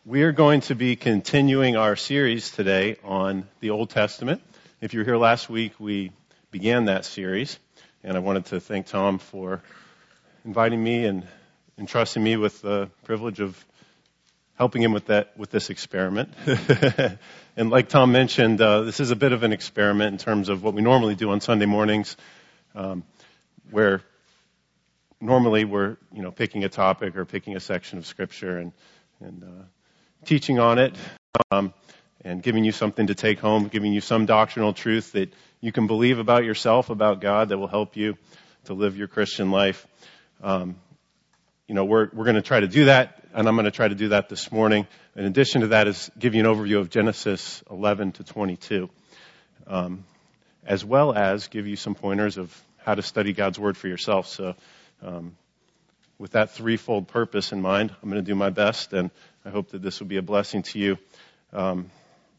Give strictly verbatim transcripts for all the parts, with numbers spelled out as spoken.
We are going to be continuing our series today on the Old Testament. If you were here last week, we began that series, and I wanted to thank Tom for inviting me and entrusting me with the privilege of helping him with that with this experiment. And like Tom mentioned, uh, this is a bit of an experiment in terms of what we normally do on Sunday mornings, um, where normally we're you know picking a topic or picking a section of Scripture and and uh, teaching on it, um, and giving you something to take home, giving you some doctrinal truth that you can believe about yourself, about God, that will help you to live your Christian life. Um, you know, we're we're going to try to do that, and I'm going to try to do that this morning. In addition to that, is give you an overview of Genesis eleven to twenty-two, um, as well as give you some pointers of how to study God's Word for yourself. So, um, with that threefold purpose in mind, I'm going to do my best, and I hope that this will be a blessing to you. Um,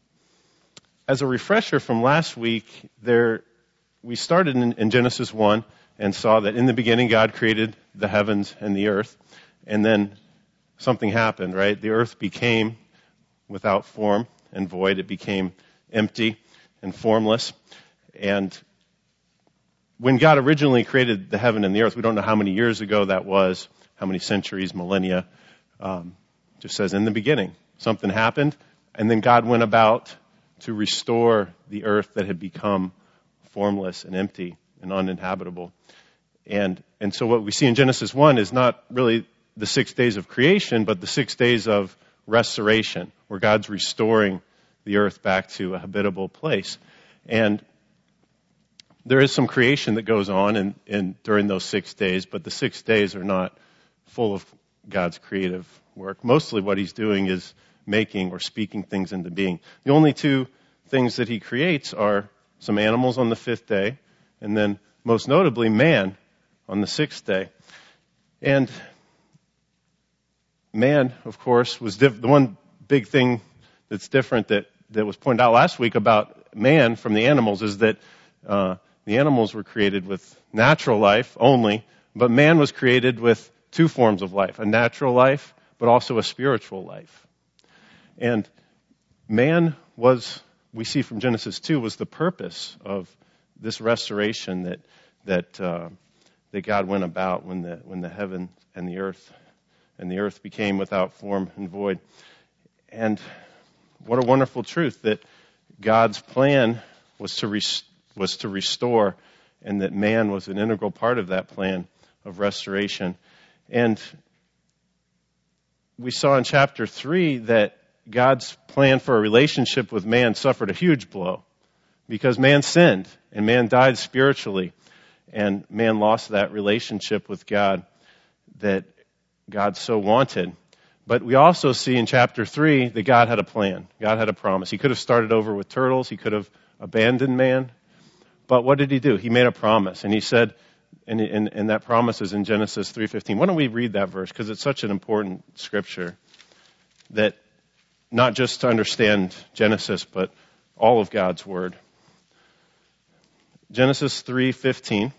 as a refresher from last week, there we started in, in Genesis one and saw that in the beginning God created the heavens and the earth, and then something happened, right? The earth became without form and void. It became empty and formless. And when God originally created the heaven and the earth, we don't know how many years ago that was, how many centuries, millennia. Um, just says in the beginning, something happened, and then God went about to restore the earth that had become formless and empty and uninhabitable. And and so what we see in Genesis one is not really the six days of creation, but the six days of restoration, where God's restoring the earth back to a habitable place. And there is some creation that goes on in, in during those six days, but the six days are not full of God's creative work. Mostly what he's doing is making or speaking things into being. The only two things that he creates are some animals on the fifth day, and then most notably man on the sixth day. And man, of course, was diff- the one big thing that's different that, that was pointed out last week about man from the animals is that uh, the animals were created with natural life only, but man was created with two forms of life, a natural life, but also a spiritual life. And man was, we see from Genesis two, was the purpose of this restoration that that uh, that God went about when the when the heaven and the earth and the earth became without form and void. And what a wonderful truth that God's plan was to res- was to restore, and that man was an integral part of that plan of restoration. And we saw in chapter three that God's plan for a relationship with man suffered a huge blow because man sinned and man died spiritually, and man lost that relationship with God that God so wanted. But we also see in chapter three that God had a plan. God had a promise. He could have started over with turtles. He could have abandoned man. But what did he do? He made a promise, and he said, And, and, and that promise is in Genesis three fifteen. Why don't we read that verse? Because it's such an important scripture that not just to understand Genesis, but all of God's Word. Genesis three fifteen.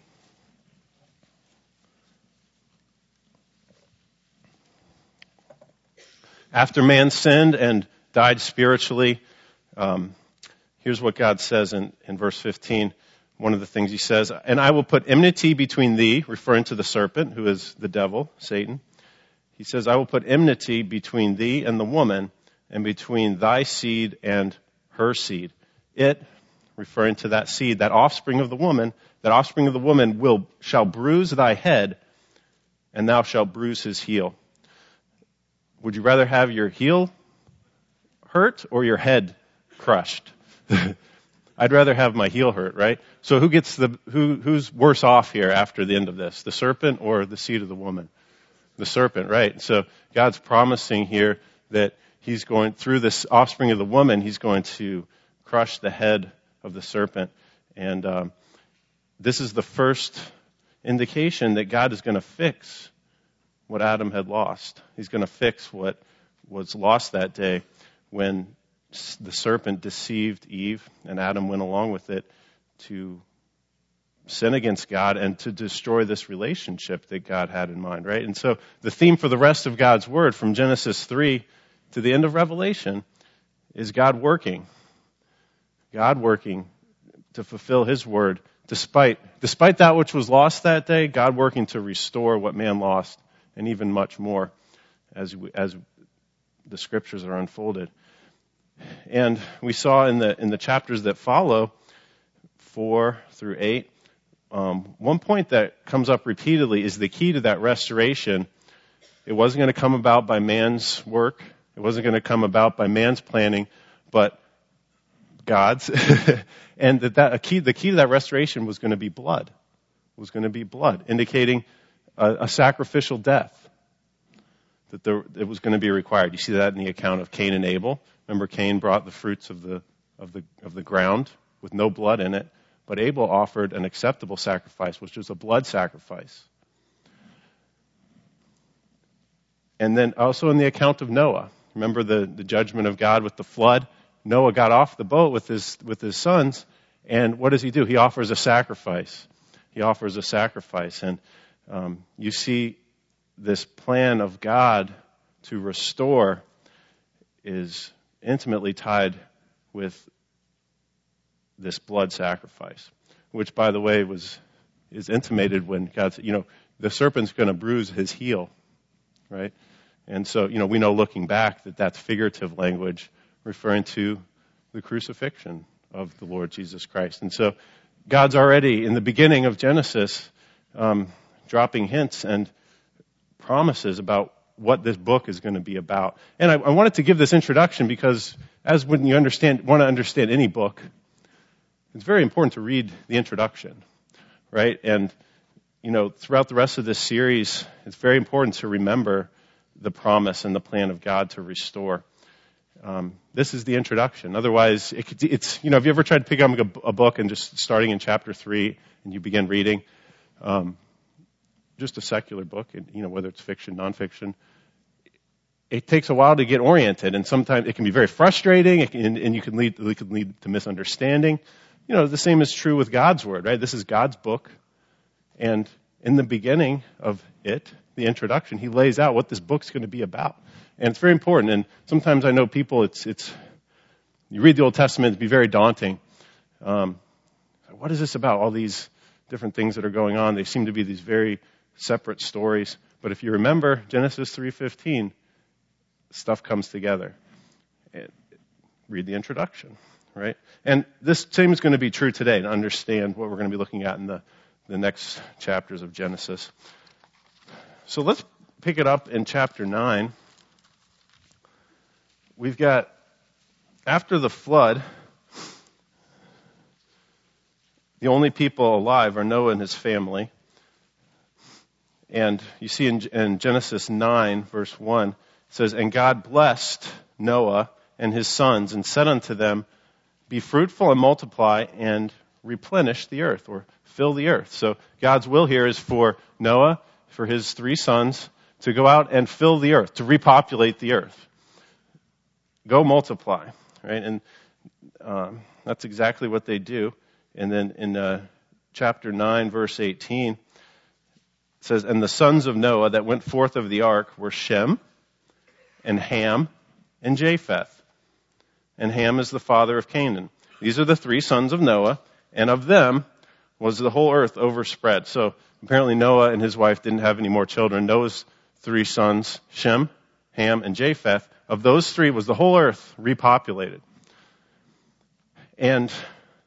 After man sinned and died spiritually, um, here's what God says in, in verse fifteen. One of the things he says, and I will put enmity between thee, referring to the serpent, who is the devil, Satan. He says, I will put enmity between thee and the woman, and between thy seed and her seed. It, referring to that seed, that offspring of the woman, that offspring of the woman will shall bruise thy head, and thou shalt bruise his heel. Would you rather have your heel hurt or your head crushed? I'd rather have my heel hurt, right? So who gets the who who's worse off here after the end of this? The serpent or the seed of the woman? The serpent, right? So God's promising here that he's going through this offspring of the woman, he's going to crush the head of the serpent. And um, this is the first indication that God is going to fix what Adam had lost. He's going to fix what was lost that day when the serpent deceived Eve, and Adam went along with it to sin against God and to destroy this relationship that God had in mind, right? And so the theme for the rest of God's Word from Genesis three to the end of Revelation is God working. God working to fulfill his word. Despite, despite that which was lost that day, God working to restore what man lost, and even much more as we, as the scriptures are unfolded. And we saw in the in the chapters that follow, four through eight, um, one point that comes up repeatedly is the key to that restoration. It wasn't going to come about by man's work. It wasn't going to come about by man's planning, but God's. And that, that a key, the key to that restoration was going to be blood. Was going to be blood, indicating a, a sacrificial death. That there, it was going to be required. You see that in the account of Cain and Abel. Remember, Cain brought the fruits of the of the of the ground with no blood in it, but Abel offered an acceptable sacrifice, which was a blood sacrifice. And then also in the account of Noah. Remember the, the judgment of God with the flood? Noah got off the boat with his with his sons, and what does he do? He offers a sacrifice. He offers a sacrifice, and um, you see this plan of God to restore is intimately tied with this blood sacrifice, which, by the way, was is intimated when God said, you know, the serpent's going to bruise his heel, right? And so, you know, we know looking back that that's figurative language referring to the crucifixion of the Lord Jesus Christ. And so God's already, in the beginning of Genesis, um, dropping hints and promises about what this book is going to be about. And I, I wanted to give this introduction because as when you understand, want to understand any book, it's very important to read the introduction, right? And, you know, throughout the rest of this series, it's very important to remember the promise and the plan of God to restore. Um, this is the introduction. Otherwise, it could, it's, you know, have you ever tried to pick up a, a book and just starting in chapter three and you begin reading, um, just a secular book, and, you know, whether it's fiction, nonfiction, it takes a while to get oriented, and sometimes it can be very frustrating, it can, and you can lead, it can lead to misunderstanding. You know, the same is true with God's Word, right? This is God's book, and in the beginning of it, the introduction, he lays out what this book's going to be about. And it's very important. And sometimes I know people, it's, it's, you read the Old Testament, it'd be very daunting. Um, what is this about? All these different things that are going on. They seem to be these very separate stories. But if you remember Genesis three fifteen, stuff comes together. And read the introduction, right? And this same is going to be true today to understand what we're going to be looking at in the, the next chapters of Genesis. So let's pick it up in chapter nine. We've got, after the flood, the only people alive are Noah and his family. And you see in, in Genesis nine, verse one, it says, "And God blessed Noah and his sons and said unto them, Be fruitful and multiply and replenish the earth," or fill the earth. So God's will here is for Noah, for his three sons, to go out and fill the earth, to repopulate the earth. Go multiply, right? And um, that's exactly what they do. And then in uh, chapter nine, verse eighteen, it says, "And the sons of Noah that went forth of the ark were Shem and Ham and Japheth. And Ham is the father of Canaan. These are the three sons of Noah, and of them was the whole earth overspread." So apparently Noah and his wife didn't have any more children. Noah's three sons, Shem, Ham, and Japheth, of those three was the whole earth repopulated. And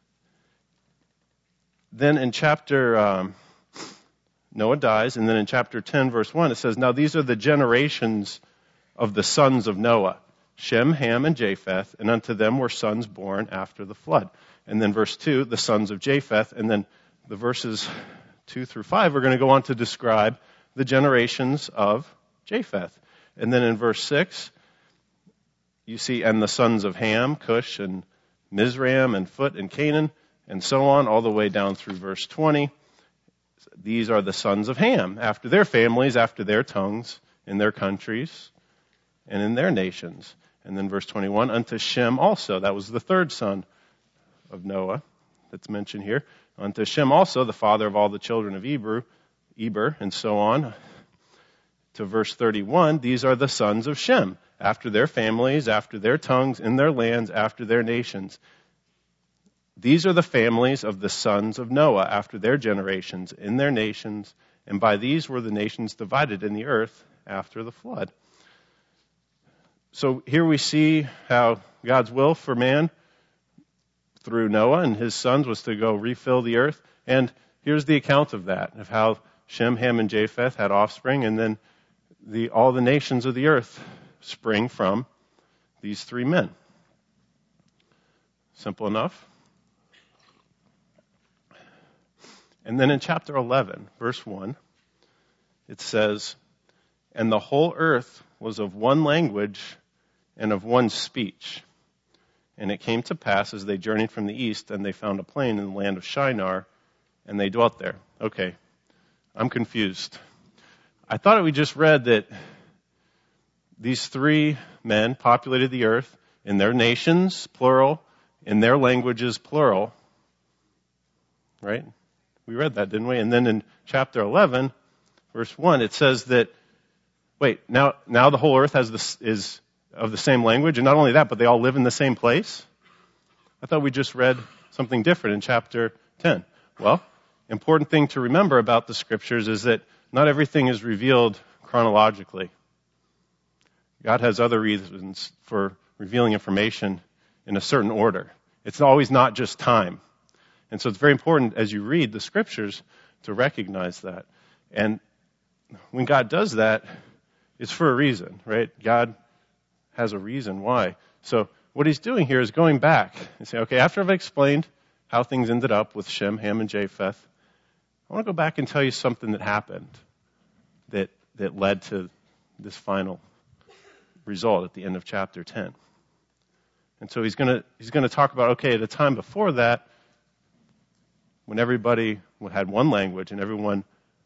then in chapter, um, Noah dies, and then in chapter ten, verse one, it says, "Now these are the generations of the sons of Noah, Shem, Ham, and Japheth, and unto them were sons born after the flood." And then verse two, the sons of Japheth, and then the verses two through five are going to go on to describe the generations of Japheth. And then in verse six, you see, "And the sons of Ham, Cush, and Mizraim, and Phut, and Canaan," and so on, all the way down through verse twenty. These are the sons of Ham, after their families, after their tongues, in their countries, and in their nations. And then verse twenty-one, "Unto Shem also," that was the third son of Noah that's mentioned here. "Unto Shem also, the father of all the children of Eber, Eber," and so on. To verse thirty-one, "These are the sons of Shem, after their families, after their tongues, in their lands, after their nations. These are the families of the sons of Noah after their generations, in their nations, and by these were the nations divided in the earth after the flood. So here we see how God's will for man through Noah and his sons was to go refill the earth. And here's the account of that, of how Shem, Ham, and Japheth had offspring, and then the, all the nations of the earth spring from these three men. Simple enough. And then in chapter eleven, verse one, it says, "And the whole earth was of one language and of one speech. And it came to pass as they journeyed from the east, and they found a plain in the land of Shinar, and they dwelt there." Okay, I'm confused. I thought we just read that these three men populated the earth in their nations, plural, in their languages, plural. Right? We read that, didn't we? And then in chapter eleven, verse one, it says that, wait, now now the whole earth has this, is of the same language, and not only that, but they all live in the same place? I thought we just read something different in chapter ten. Well, important thing to remember about the scriptures is that not everything is revealed chronologically. God has other reasons for revealing information in a certain order. It's always not just time. And so it's very important as you read the scriptures to recognize that. And when God does that, it's for a reason, right? God has a reason why. So what he's doing here is going back and saying, okay, after I've explained how things ended up with Shem, Ham, and Japheth, I want to go back and tell you something that happened that that led to this final result at the end of chapter ten. And so he's going to he's going to talk about, okay, at a time before that, when everybody had one language and everyone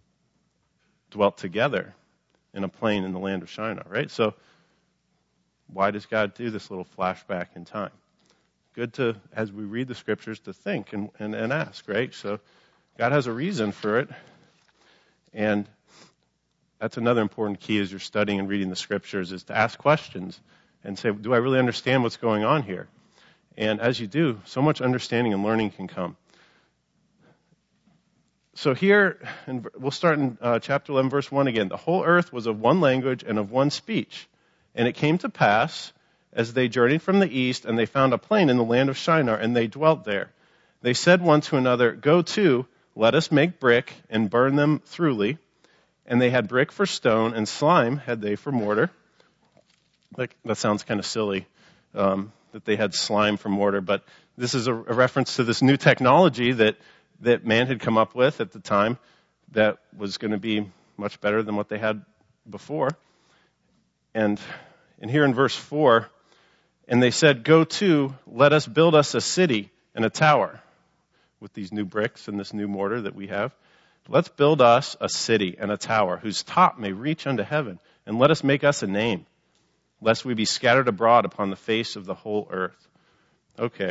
dwelt together in a plain in the land of Shinar, right? So why does God do this little flashback in time? Good to, as we read the scriptures, to think and, and, and ask, right? So God has a reason for it. And that's another important key as you're studying and reading the scriptures, is to ask questions and say, do I really understand what's going on here? And as you do, so much understanding and learning can come. So here, and we'll start in uh, chapter eleven, verse one again. "The whole earth was of one language and of one speech. And it came to pass, as they journeyed from the east, and they found a plain in the land of Shinar, and they dwelt there. They said one to another, 'Go to, let us make brick, and burn them thoroughly.' And they had brick for stone, and slime had they for mortar." Like, that sounds kind of silly, um, that they had slime for mortar, but this is a, a reference to this new technology that that man had come up with at the time that was going to be much better than what they had before. And, and here in verse four, "And they said, 'Go to, let us build us a city and a tower,'" with these new bricks and this new mortar that we have. "Let's build us a city and a tower whose top may reach unto heaven, and let us make us a name, lest we be scattered abroad upon the face of the whole earth." Okay.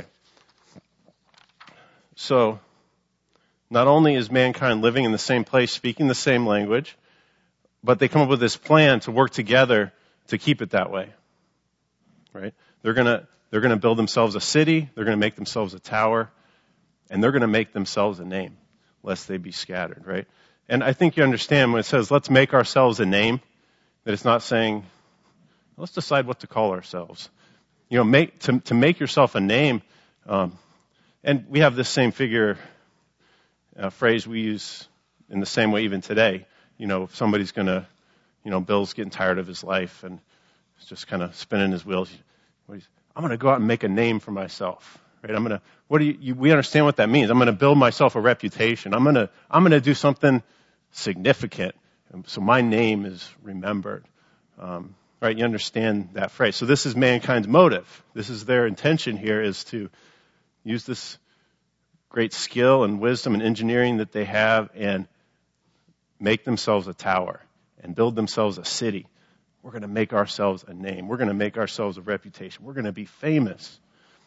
So, not only is mankind living in the same place, speaking the same language, but they come up with this plan to work together to keep it that way. Right? They're gonna they're gonna build themselves a city, they're gonna make themselves a tower, and they're gonna make themselves a name, lest they be scattered, right? And I think you understand when it says, let's make ourselves a name, that it's not saying, let's decide what to call ourselves. You know, make to to make yourself a name, um, and we have this same figure uh, phrase we use in the same way even today. You know, if somebody's going to, you know, Bill's getting tired of his life and he's just kind of spinning his wheels. I'm going to go out and make a name for myself, right? I'm going to, what do you, you, we understand what that means. I'm going to build myself a reputation. I'm going to, I'm going to do something significant. So my name is remembered. Um, right? You understand that phrase. So this is mankind's motive. This is their intention here, is to use this great skill and wisdom and engineering that they have and make themselves a tower and build themselves a city. We're going to make ourselves a name. We're going to make ourselves a reputation. We're going to be famous.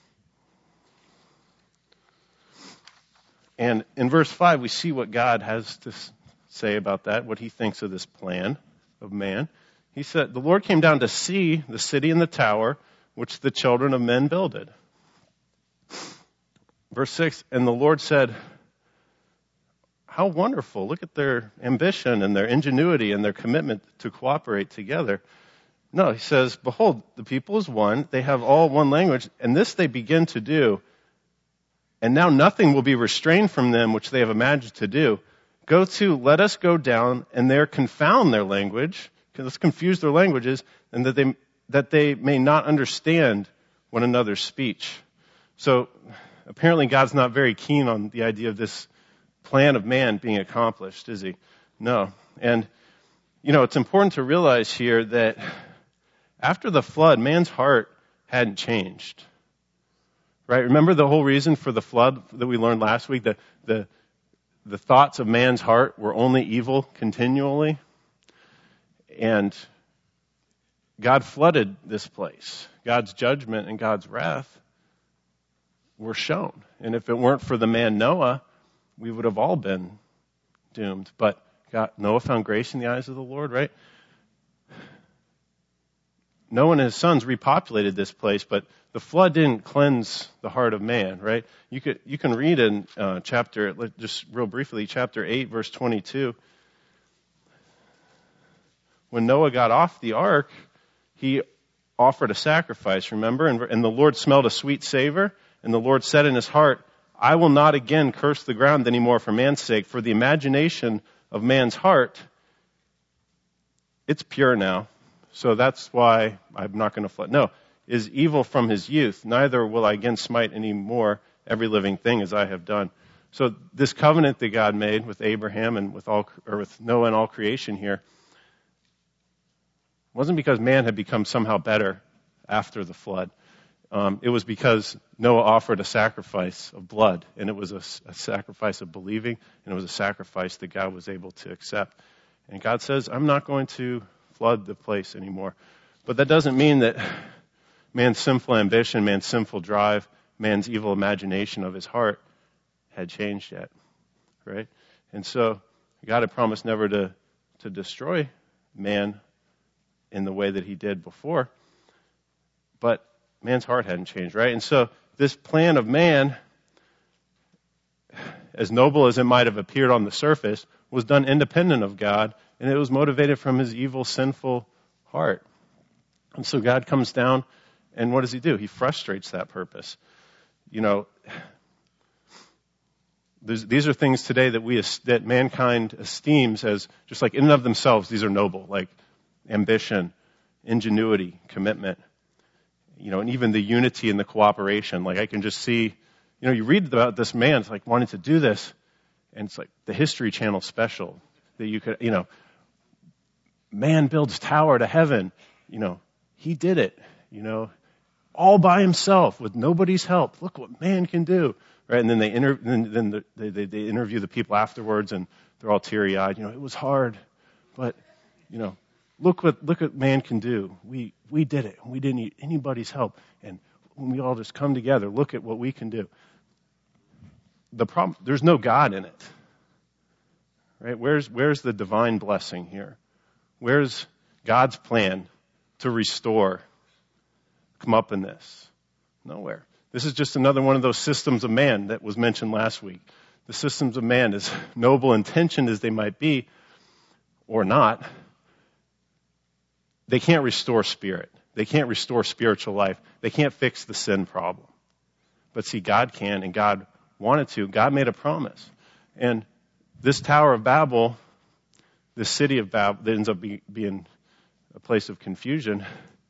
And in verse five, we see what God has to say about that, what he thinks of this plan of man. He said, the Lord came down to see the city and the tower which the children of men builded. Verse six, and the Lord said, how wonderful. Look at their ambition and their ingenuity and their commitment to cooperate together. No, he says, behold, the people is one. They have all one language, and this they begin to do. And now nothing will be restrained from them which they have imagined to do. Go to, let us go down, and there confound their language. Let's confuse their languages, and that they that they may not understand one another's speech. So apparently God's not very keen on the idea of this plan of man being accomplished, is he? No. And, you know, it's important to realize here that after the flood, man's heart hadn't changed. Right? Remember the whole reason for the flood that we learned last week? That the, the thoughts of man's heart were only evil continually. And God flooded this place. God's judgment and God's wrath were shown. And if it weren't for the man Noah, we would have all been doomed. But God, Noah found grace in the eyes of the Lord, right? Noah and his sons repopulated this place, but the flood didn't cleanse the heart of man, right? You could you can read in uh, chapter, just real briefly, chapter eight, verse twenty-two. When Noah got off the ark, he offered a sacrifice, remember? And, and the Lord smelled a sweet savor, and the Lord said in his heart, I will not again curse the ground anymore for man's sake, for the imagination of man's heart, it's pure now. So that's why I'm not going to flood. No, is evil from his youth. Neither will I again smite any more every living thing as I have done. So this covenant that God made with Abraham and with all, or with Noah and all creation here, wasn't because man had become somehow better after the flood. Um, it was because Noah offered a sacrifice of blood, and it was a, a sacrifice of believing, and it was a sacrifice that God was able to accept. And God says, I'm not going to flood the place anymore. But that doesn't mean that man's sinful ambition, man's sinful drive, man's evil imagination of his heart had changed yet, right? And so God had promised never to, to destroy man in the way that he did before. But man's heart hadn't changed, right? And so this plan of man, as noble as it might have appeared on the surface, was done independent of God, and it was motivated from his evil, sinful heart. And so God comes down, and what does he do? He frustrates that purpose. You know, these are things today that we that mankind esteems as just like in and of themselves, these are noble, like ambition, ingenuity, commitment, you know, and even the unity and the cooperation. Like I can just see, you know, you read about this man, it's like wanting to do this, and it's like the History Channel special that you could, you know, man builds tower to heaven, you know, he did it, you know, all by himself with nobody's help. Look what man can do, right? And then they inter- then, then the, they, they, they interview the people afterwards, and they're all teary-eyed. You know, it was hard, but you know, look what look what man can do. We we did it. We didn't need anybody's help, and when we all just come together, look at what we can do. The problem, there's no God in it, right? Where's where's the divine blessing here? Where's God's plan to restore? Come up in this? Nowhere. This is just another one of those systems of man that was mentioned last week. The systems of man, as noble intentioned as they might be, or not, they can't restore spirit. They can't restore spiritual life. They can't fix the sin problem. But see, God can, and God wanted to. God made a promise. And this Tower of Babel, this city of Babel, that ends up be, being a place of confusion,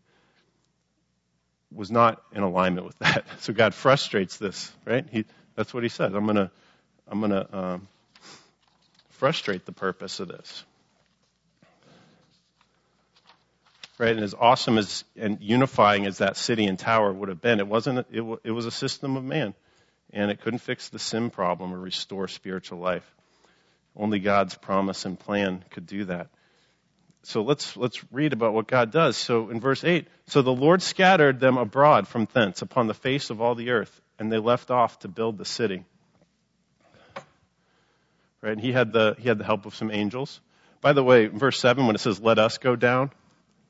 was not in alignment with that. So God frustrates this, right? He, that's what he says. I'm gonna, I'm gonna um, frustrate the purpose of this, right? And as awesome as and unifying as that city and tower would have been, it wasn't. It, it was a system of man, and it couldn't fix the sin problem or restore spiritual life. Only God's promise and plan could do that. So let's let's read about what God does. So in verse eight, so the Lord scattered them abroad from thence upon the face of all the earth, and they left off to build the city. Right? And he had the he had the help of some angels. By the way, in verse seven, when it says "let us go down,"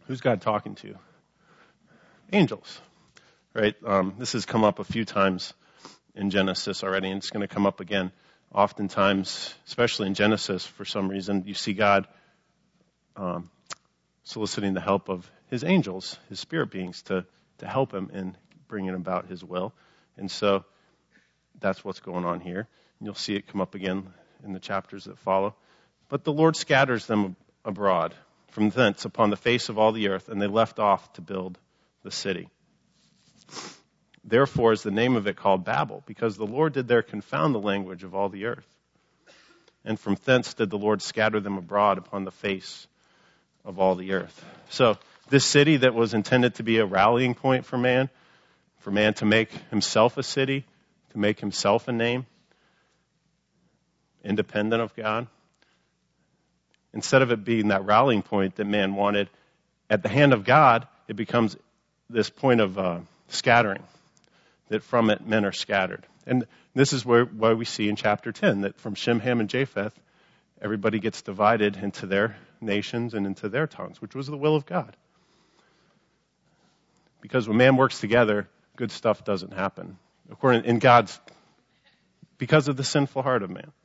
Who's God talking to? Angels, right? Um, this has come up a few times in Genesis already, and it's going to come up again. Oftentimes, especially in Genesis, for some reason, you see God um, soliciting the help of his angels, his spirit beings, to, to help him in bringing about his will. And so that's what's going on here. And you'll see it come up again in the chapters that follow. But the Lord scatters them abroad from thence upon the face of all the earth, and they left off to build the city. Therefore is the name of it called Babel, because the Lord did there confound the language of all the earth. And from thence did the Lord scatter them abroad upon the face of all the earth. So this city that was intended to be a rallying point for man, for man to make himself a city, to make himself a name, independent of God, instead of it being that rallying point that man wanted, at the hand of God, it becomes this point of uh, scattering, that from it men are scattered. And this is where why we see in chapter ten that from Shem, Ham, and Japheth, everybody gets divided into their nations and into their tongues, which was the will of God. Because when man works together, good stuff doesn't happen. According in God's, because of the sinful heart of man.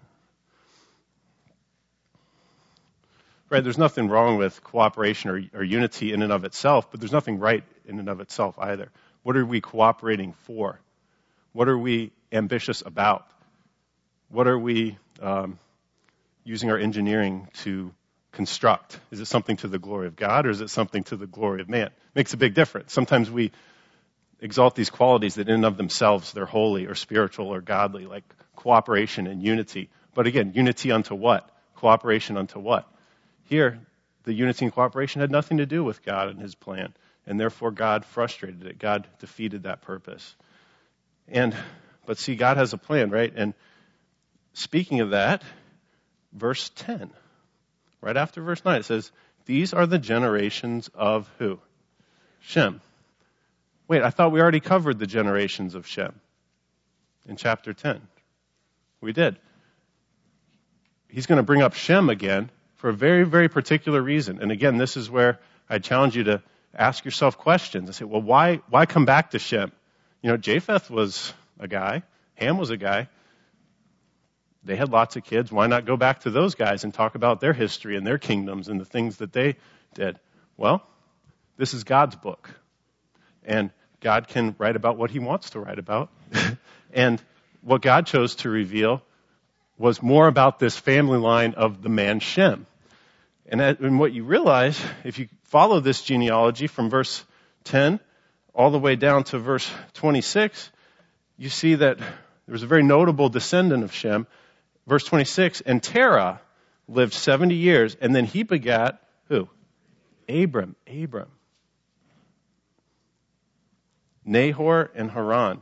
Right, there's nothing wrong with cooperation or, or unity in and of itself, but there's nothing right in and of itself either. What are we cooperating for? What are we ambitious about? What are we um, using our engineering to construct? Is it something to the glory of God, or is it something to the glory of man? Makes a big difference. Sometimes we exalt these qualities that in and of themselves they're holy or spiritual or godly, like cooperation and unity. But again, unity unto what? Cooperation unto what? Here, the unity and cooperation had nothing to do with God and his plan, and therefore God frustrated it. God defeated that purpose. And, but see, God has a plan, right? And speaking of that, verse ten, right after verse nine, it says, these are the generations of who? Shem. Wait, I thought we already covered the generations of Shem in chapter ten. We did. He's going to bring up Shem again for a very, very particular reason. And again, this is where I challenge you to ask yourself questions and say, well, why why come back to Shem? You know, Japheth was a guy. Ham was a guy. They had lots of kids. Why not go back to those guys and talk about their history and their kingdoms and the things that they did? Well, this is God's book. And God can write about what he wants to write about. And what God chose to reveal was more about this family line of the man Shem. And, that, and what you realize, if you follow this genealogy from verse ten all the way down to verse twenty-six, you see that there was a very notable descendant of Shem. Verse twenty-six, and Terah lived seventy years, and then he begat who? Abram. Abram. Nahor and Haran.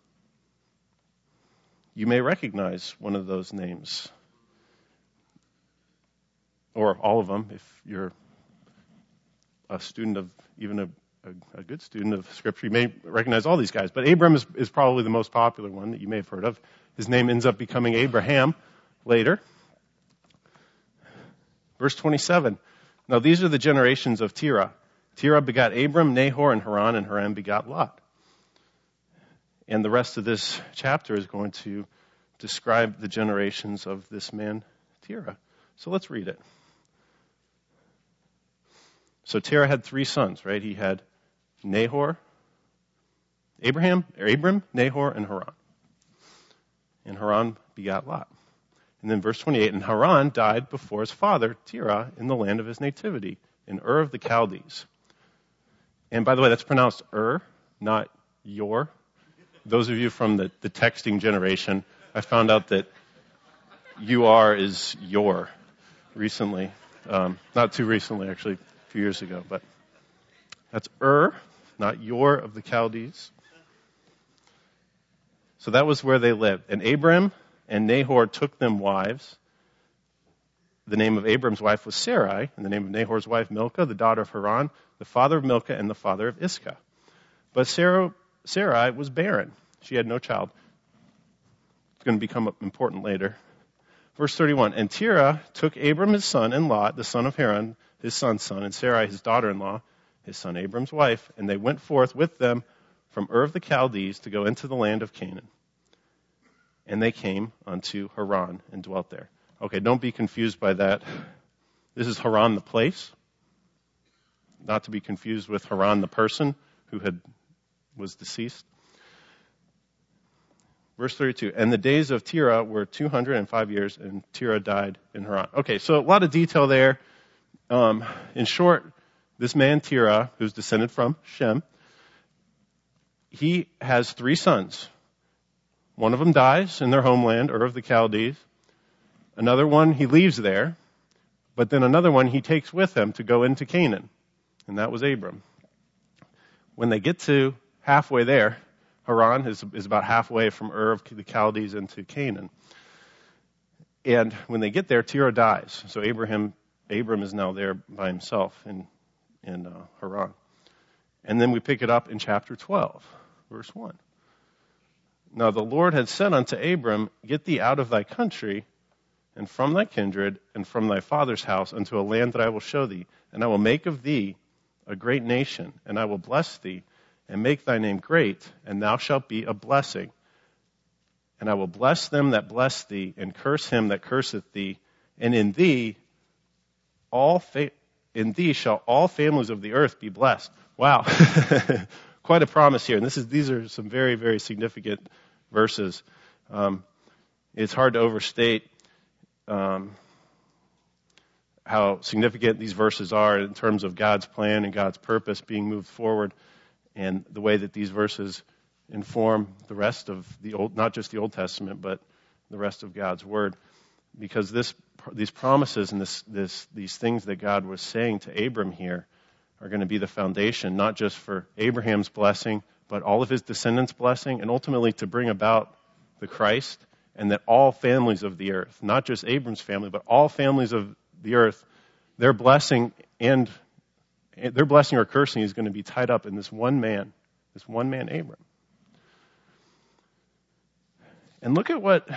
You may recognize one of those names. Or all of them, if you're a student of, even a, a, a good student of Scripture, you may recognize all these guys. But Abram is, is probably the most popular one that you may have heard of. His name ends up becoming Abraham later. Verse twenty-seven. Now these are the generations of Terah. Terah begot Abram, Nahor, and Haran, and Haran begot Lot. And the rest of this chapter is going to describe the generations of this man, Terah. So let's read it. So Terah had three sons, right? He had Nahor, Abraham, or Abram, Nahor, and Haran. And Haran begot Lot. And then verse twenty-eight, and Haran died before his father, Terah, in the land of his nativity, in Ur of the Chaldees. And by the way, that's pronounced Ur, not Yor. Those of you from the, the texting generation, I found out that U R is Yor recently. Um, not too recently, actually, a few years ago. But that's Ur, not Yor of the Chaldees. So that was where they lived. And Abram and Nahor took them wives. The name of Abram's wife was Sarai, and the name of Nahor's wife Milcah, the daughter of Haran, the father of Milcah and the father of Iscah. But Sarah, Sarai was barren. She had no child. It's going to become important later. Verse thirty-one, and Terah took Abram his son and Lot, the son of Haran, his son's son, and Sarai, his daughter-in-law, his son Abram's wife, and they went forth with them from Ur of the Chaldees to go into the land of Canaan. And they came unto Haran and dwelt there. Okay, don't be confused by that. This is Haran the place, not to be confused with Haran the person who had was deceased. Verse thirty-two, and the days of Terah were two hundred five years, and Terah died in Haran. Okay, so a lot of detail there. Um, in short, this man Terah, who's descended from Shem, he has three sons. One of them dies in their homeland, Ur of the Chaldees. Another one, he leaves there. But then another one he takes with him to go into Canaan. And that was Abram. When they get to halfway there, Haran is, is about halfway from Ur of the Chaldees into Canaan. And when they get there, Terah dies. So Abraham, Abram is now there by himself in, in uh, Haran. And then we pick it up in chapter twelve, verse one. Now the Lord had said unto Abram, get thee out of thy country, and from thy kindred, and from thy father's house, unto a land that I will show thee. And I will make of thee a great nation, and I will bless thee, and make thy name great, and thou shalt be a blessing. And I will bless them that bless thee, and curse him that curseth thee. And in thee, all fa- in thee shall all families of the earth be blessed. Wow, quite a promise here. And this is these are some very, very significant verses. Um, it's hard to overstate um, how significant these verses are in terms of God's plan and God's purpose being moved forward, and the way that these verses inform the rest of the old, not just the Old Testament, but the rest of God's Word. Because this, these promises and this, this, these things that God was saying to Abram here are going to be the foundation, not just for Abraham's blessing, but all of his descendants' blessing, and ultimately to bring about the Christ, and that all families of the earth, not just Abram's family, but all families of the earth, their blessing and their blessing or cursing is going to be tied up in this one man, this one man, Abram. And look at what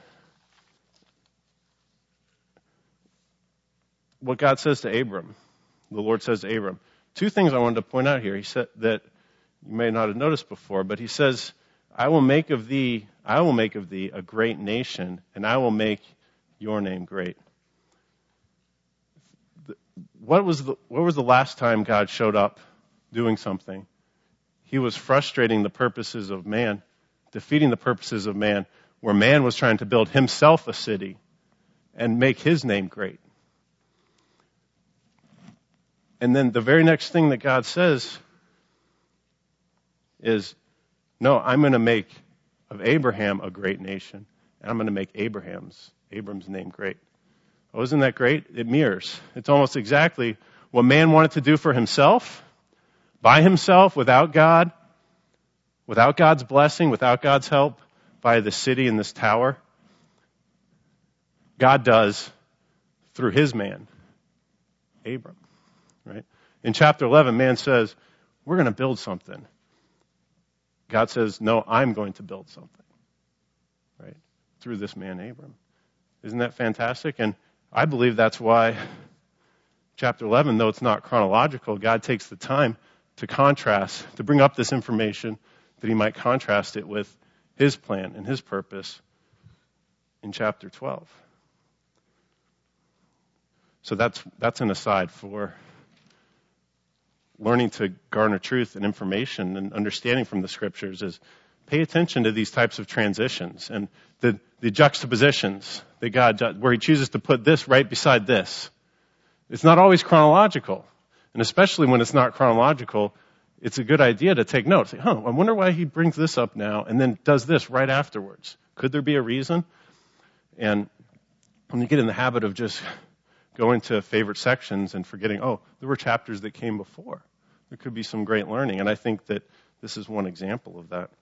what God says to Abram. The Lord says to Abram. Two things I wanted to point out here. He said that you may not have noticed before, but he says, I will make of thee, I will make of thee a great nation, and I will make your name great. What was the, what was the last time God showed up doing something? He was frustrating the purposes of man, defeating the purposes of man, where man was trying to build himself a city and make his name great. And then the very next thing that God says is, no, I'm going to make of Abraham a great nation, and I'm going to make Abraham's, Abram's name great. Oh, isn't that great? It mirrors. It's almost exactly what man wanted to do for himself, by himself, without God, without God's blessing, without God's help, by the city and this tower. God does through his man, Abram. Right? In chapter eleven, man says, we're going to build something. God says, no, I'm going to build something. Right? Through this man, Abram. Isn't that fantastic? And I believe that's why chapter eleven, though it's not chronological, God takes the time to contrast, to bring up this information that he might contrast it with his plan and his purpose in chapter twelve. So that's that's an aside for learning to garner truth and information and understanding from the scriptures. Is pay attention to these types of transitions and the, the juxtapositions that God does, where he chooses to put this right beside this. It's not always chronological. And especially when it's not chronological, it's a good idea to take note. Say, huh, I wonder why he brings this up now and then does this right afterwards. Could there be a reason? And when you get in the habit of just going to favorite sections and forgetting, oh, there were chapters that came before, there could be some great learning. And I think that this is one example of that.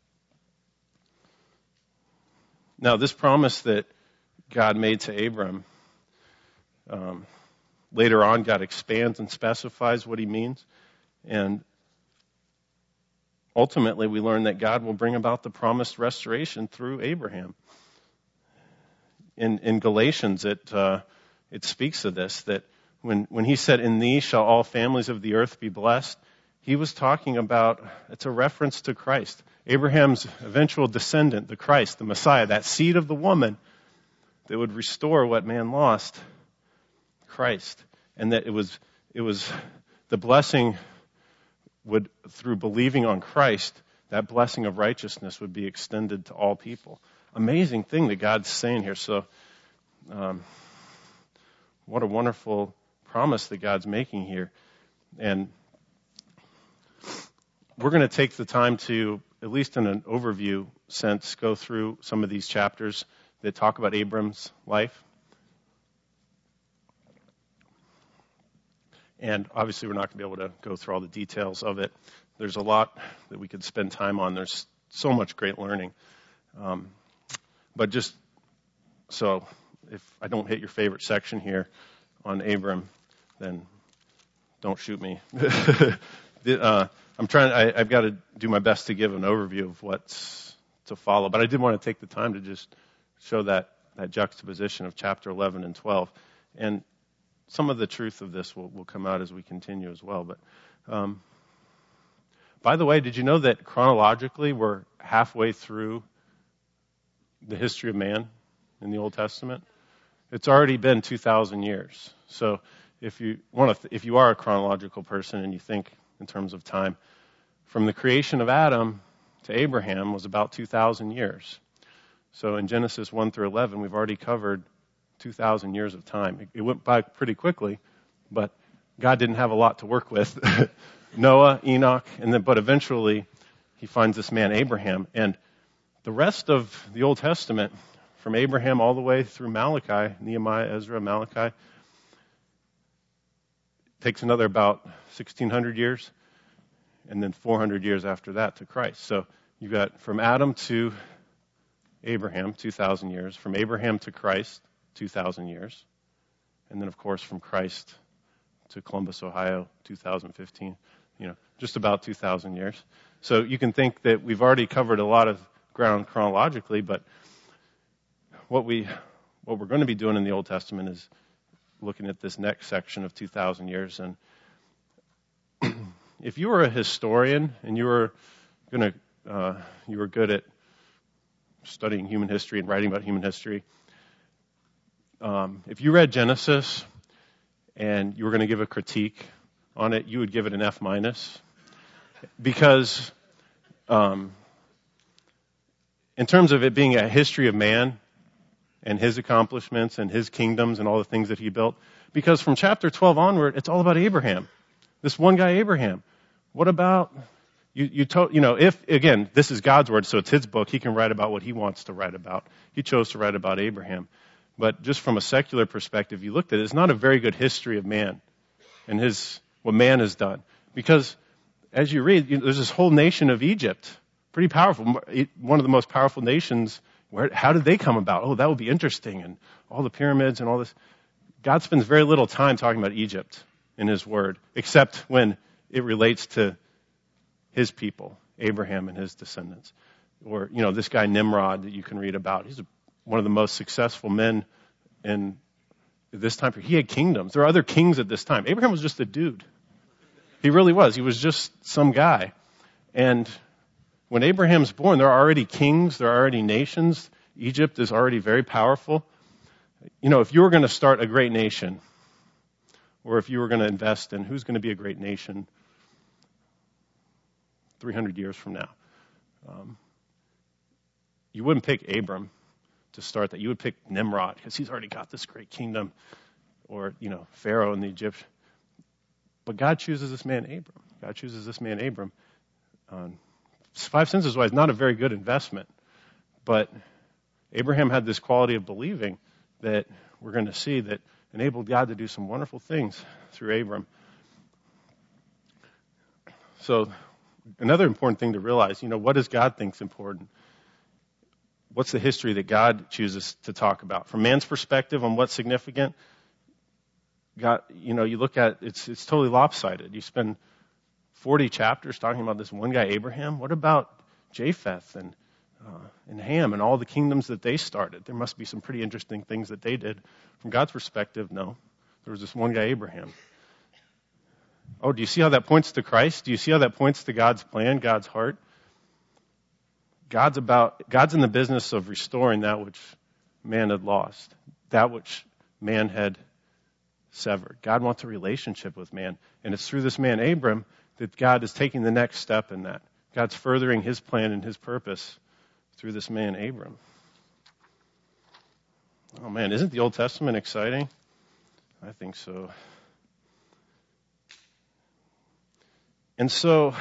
Now, this promise that God made to Abram, um, later on, God expands and specifies what he means. And ultimately, we learn that God will bring about the promised restoration through Abraham. In, in Galatians, it, uh, it speaks of this, that when, when he said, in thee shall all families of the earth be blessed, he was talking about, it's a reference to Christ. Abraham's eventual descendant, the Christ, the Messiah, that seed of the woman that would restore what man lost, Christ. And that it was, it was the blessing would, through believing on Christ, that blessing of righteousness would be extended to all people. Amazing thing that God's saying here. So, um, what a wonderful promise that God's making here. And we're going to take the time to, at least in an overview sense, go through some of these chapters that talk about Abram's life. And obviously we're not going to be able to go through all the details of it. There's a lot that we could spend time on. There's so much great learning. Um, but just so if I don't hit your favorite section here on Abram, then don't shoot me. the, uh, I'm trying. I, I've got to do my best to give an overview of what's to follow. But I did want to take the time to just show that, that juxtaposition of chapter eleven and twelve. And some of the truth of this will, will come out as we continue as well. But um, by the way, did you know that chronologically we're halfway through the history of man in the Old Testament? It's already been two thousand years. So if you want to, th- if you are a chronological person and you think in terms of time, from the creation of Adam to Abraham was about two thousand years. So in Genesis one through eleven, we've already covered two thousand years of time. It, it went by pretty quickly, but God didn't have a lot to work with. Noah, Enoch, and then, but eventually he finds this man Abraham. And the rest of the Old Testament, from Abraham all the way through Malachi, Nehemiah, Ezra, Malachi, takes another about sixteen hundred years, and then four hundred years after that to Christ. So you've got from Adam to Abraham, two thousand years. From Abraham to Christ, two thousand years. And then, of course, from Christ to Columbus, Ohio, two thousand fifteen. You know, just about two thousand years. So you can think that we've already covered a lot of ground chronologically, but what we what we're going to be doing in the Old Testament is looking at this next section of two thousand years. And if you were a historian and you were going to uh, you were good at studying human history and writing about human history, um, if you read Genesis and you were going to give a critique on it, you would give it an F minus, because um, in terms of it being a history of man and his accomplishments and his kingdoms and all the things that he built, because from chapter twelve onward, it's all about Abraham, this one guy Abraham. What about you? You, to, you know, if again, this is God's word, so it's His book. He can write about what He wants to write about. He chose to write about Abraham, but just from a secular perspective, you looked at it. It's not a very good history of man and his what man has done, because as you read, you know, there's this whole nation of Egypt, pretty powerful, one of the most powerful nations. Where, how did they come about? Oh, that would be interesting, and all the pyramids and all this. God spends very little time talking about Egypt in His Word, except when it relates to His people, Abraham and his descendants. Or, you know, this guy Nimrod that you can read about. He's a, one of the most successful men in this time period. He had kingdoms. There are other kings at this time. Abraham was just a dude. He really was. He was just some guy. And when Abraham's born, there are already kings, there are already nations. Egypt is already very powerful. You know, if you were going to start a great nation, or if you were going to invest in who's going to be a great nation three hundred years from now, um, you wouldn't pick Abram to start that. You would pick Nimrod, because he's already got this great kingdom, or, you know, Pharaoh and the Egyptians. But God chooses this man Abram. God chooses this man Abram. Um, Five senses wise, not a very good investment. But Abraham had this quality of believing that we're going to see that enabled God to do some wonderful things through Abram. So another important thing to realize, you know, what does God think is important? What's the history that God chooses to talk about? From man's perspective on what's significant, God, you know, you look at it's it's totally lopsided. You spend forty chapters talking about this one guy, Abraham. What about Japheth and uh, and Ham and all the kingdoms that they started? There must be some pretty interesting things that they did. From God's perspective, no. There was this one guy, Abraham. Oh, do you see how that points to Christ? Do you see how that points to God's plan, God's heart? God's about, God's in the business of restoring that which man had lost, that which man had severed. God wants a relationship with man. And it's through this man, Abram, that God is taking the next step in that. God's furthering his plan and his purpose through this man, Abram. Oh man, isn't the Old Testament exciting? I think so. And so,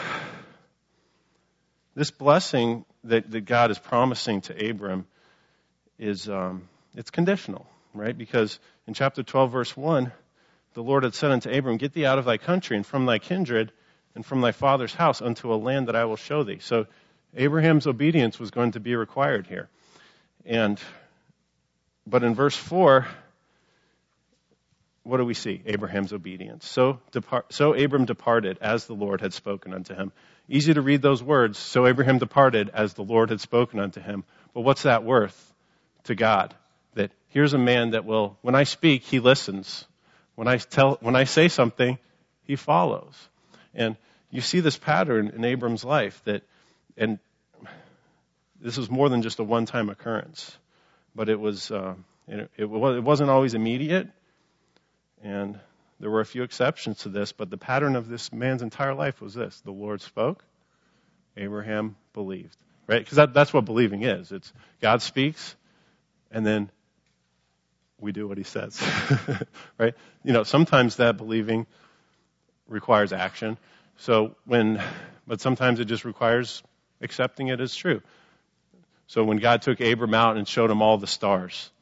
this blessing that, that God is promising to Abram is, um, it's conditional, right? Because in chapter twelve, verse one, the Lord had said unto Abram, get thee out of thy country and from thy kindred and from thy father's house unto a land that I will show thee. So, Abraham's obedience was going to be required here. And, but in verse four, what do we see? Abraham's obedience. So, depart, so Abram departed as the Lord had spoken unto him. Easy to read those words. So Abraham departed as the Lord had spoken unto him. But what's that worth to God? That here's a man that will, when I speak, he listens. When I tell, when I say something, he follows. And you see this pattern in Abram's life that, and this was more than just a one-time occurrence, but it was, uh, it, it wasn't always immediate. And there were a few exceptions to this, but the pattern of this man's entire life was this. The Lord spoke, Abraham believed, right? Because that, that's what believing is. It's God speaks, and then we do what he says, right? You know, sometimes that believing requires action. So when, but sometimes it just requires accepting it as true. So when God took Abram out and showed him all the stars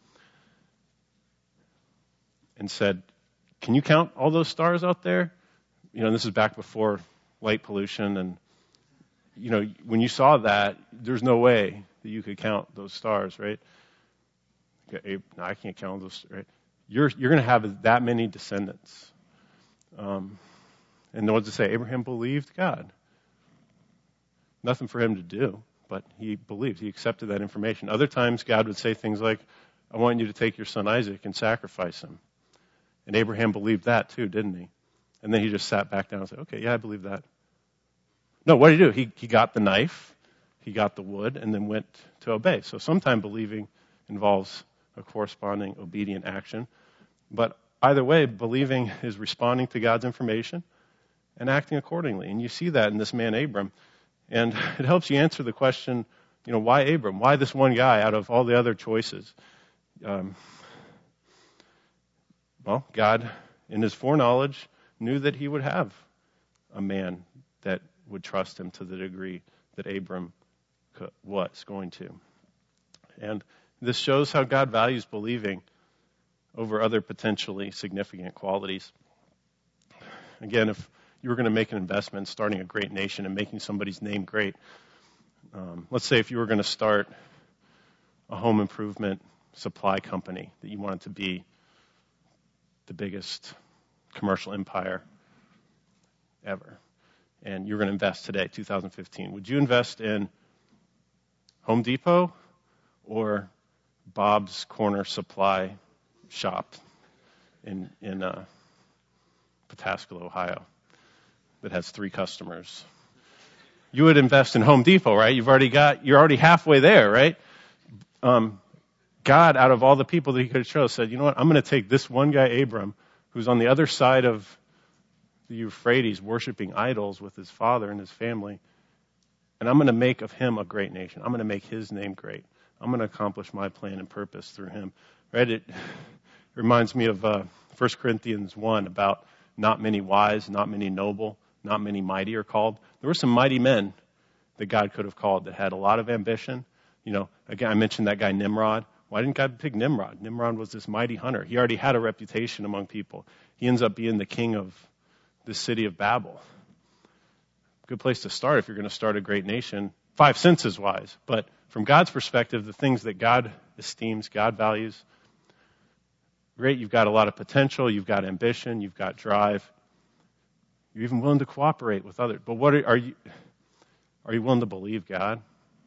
and said, can you count all those stars out there? You know, this is back before light pollution. And, you know, when you saw that, there's no way that you could count those stars, right? Okay, no, I can't count those, right? You're, you're going to have that many descendants. Um, and what does it say? Abraham believed God. Nothing for him to do, but he believed. He accepted that information. Other times, God would say things like, I want you to take your son Isaac and sacrifice him. And Abraham believed that too, didn't he? And then he just sat back down and said, okay, yeah, I believe that. No, what did he do? He, he got the knife, he got the wood, and then went to obey. So sometimes believing involves a corresponding obedient action. But either way, believing is responding to God's information and acting accordingly. And you see that in this man, Abram. And it helps you answer the question, you know, why Abram? Why this one guy out of all the other choices? Um, Well, God, in his foreknowledge, knew that he would have a man that would trust him to the degree that Abram was going to. And this shows how God values believing over other potentially significant qualities. Again, if you were going to make an investment in starting a great nation and making somebody's name great, um, let's say if you were going to start a home improvement supply company that you wanted to be the biggest commercial empire ever, and you're going to invest today, two thousand fifteen, would you invest in Home Depot or Bob's Corner Supply Shop in in uh, Pataskala, Ohio, that has three customers? You would invest in Home Depot, right? You've already got, you're already halfway there, right? Um, God, out of all the people that he could have chosen, said, you know what, I'm going to take this one guy, Abram, who's on the other side of the Euphrates worshiping idols with his father and his family, and I'm going to make of him a great nation. I'm going to make his name great. I'm going to accomplish my plan and purpose through him. Right? It reminds me of uh, First Corinthians one about not many wise, not many noble, not many mighty are called. There were some mighty men that God could have called that had a lot of ambition. You know, again, I mentioned that guy Nimrod. Why didn't God pick Nimrod? Nimrod was this mighty hunter. He already had a reputation among people. He ends up being the king of the city of Babel. Good place to start if you're going to start a great nation, five senses wise. But from God's perspective, the things that God esteems, God values, great. You've got a lot of potential. You've got ambition. You've got drive. You're even willing to cooperate with others. But what are, are you? Are you willing to believe God?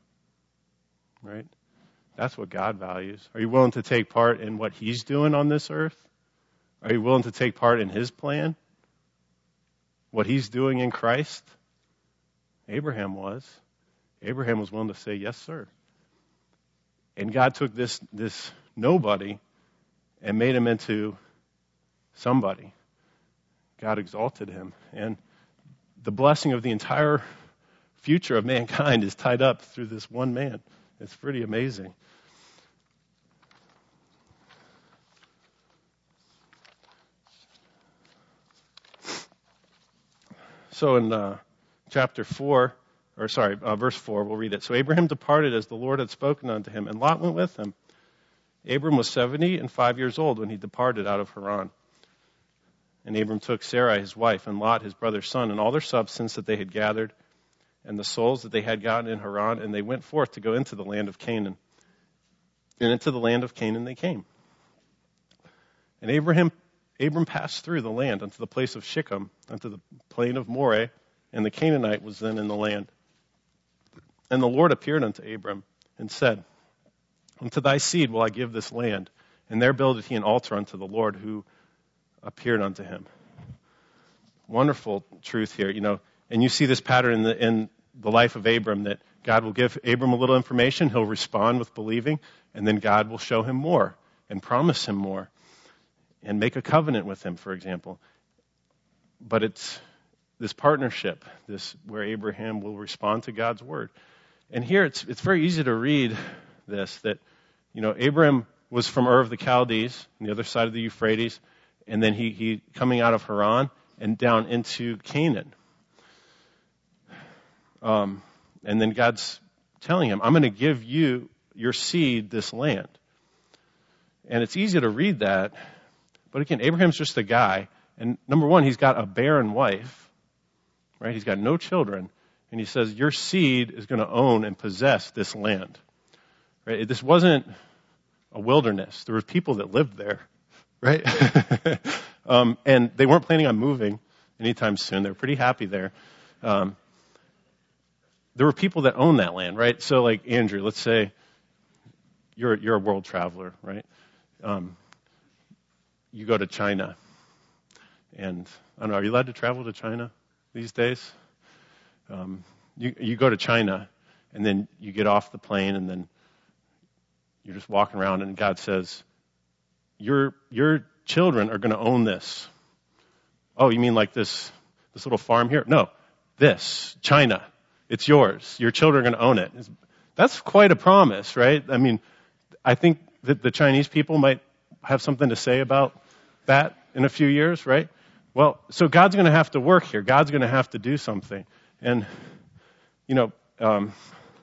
Right? That's what God values. Are you willing to take part in what he's doing on this earth? Are you willing to take part in his plan? What he's doing in Christ? Abraham was. Abraham was willing to say, yes, sir. And God took this, this nobody and made him into somebody. God exalted him. And the blessing of the entire future of mankind is tied up through this one man. It's pretty amazing. So in uh, chapter four, or sorry, uh, verse four, we'll read it. So Abraham departed as the Lord had spoken unto him, and Lot went with him. Abram was seventy and five years old when he departed out of Haran. And Abram took Sarai his wife, and Lot his brother's son, and all their substance that they had gathered, and the souls that they had gotten in Haran, and they went forth to go into the land of Canaan. And into the land of Canaan they came. And Abraham Abram passed through the land unto the place of Shechem, unto the plain of Moreh, and the Canaanite was then in the land. And the Lord appeared unto Abram, and said, Unto thy seed will I give this land. And there builded he an altar unto the Lord who appeared unto him. Wonderful truth here, you know. And you see this pattern in the, in the life of Abram, that God will give Abram a little information, he'll respond with believing, and then God will show him more and promise him more and make a covenant with him, for example. But it's this partnership, this where Abraham will respond to God's word. And here it's it's very easy to read this, that, you know, Abram was from Ur of the Chaldees, on the other side of the Euphrates, and then he, he coming out of Haran and down into Canaan. Um, and then God's telling him, I'm going to give you, your seed, this land. And it's easy to read that, but again, Abraham's just a guy, and number one, he's got a barren wife, right? He's got no children, and he says, your seed is going to own and possess this land. Right? This wasn't a wilderness. There were people that lived there, right? um, and they weren't planning on moving anytime soon. They were pretty happy there. Um, there were people that owned that land, right? So, like Andrew, let's say you're you're a world traveler, right? Um, you go to China, and I don't know. Are you allowed to travel to China these days? Um, you you go to China, and then you get off the plane, and then you're just walking around, and God says, your your children are going to own this. Oh, you mean like this this little farm here? No, this, China. It's yours. Your children are going to own it. It's, that's quite a promise, right? I mean, I think that the Chinese people might have something to say about that in a few years, right? Well, so God's going to have to work here. God's going to have to do something. And, you know, um,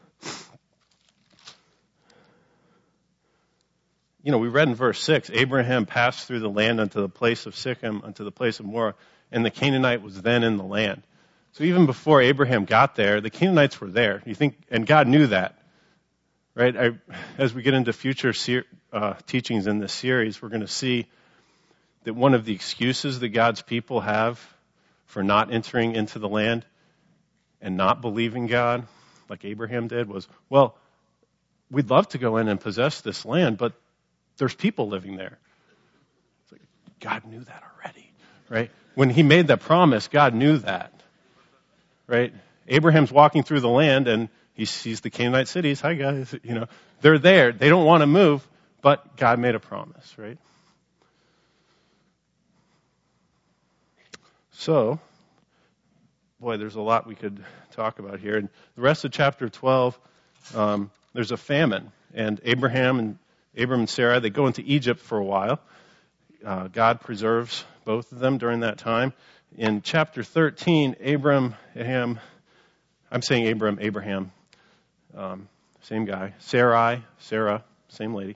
You know, we read in verse six, Abraham passed through the land unto the place of Shechem, unto the place of Moreh, and the Canaanite was then in the land. So even before Abraham got there, the Canaanites were there. You think, and God knew that, right? I, as we get into future ser- uh, teachings in this series, we're going to see that one of the excuses that God's people have for not entering into the land and not believing God, like Abraham did, was, well, we'd love to go in and possess this land, but there's people living there. It's like, God knew that already, right? When he made that promise, God knew that, right? Abraham's walking through the land, and he sees the Canaanite cities. Hi, guys. You know, they're there. They don't want to move, but God made a promise, right? So, boy, there's a lot we could talk about here. And the rest of chapter twelve, um, there's a famine, and Abraham and Abram and Sarah, they go into Egypt for a while. Uh, God preserves both of them during that time. In chapter thirteen, Abram, Abraham, I'm saying Abram, Abraham, um, same guy. Sarai, Sarah, same lady.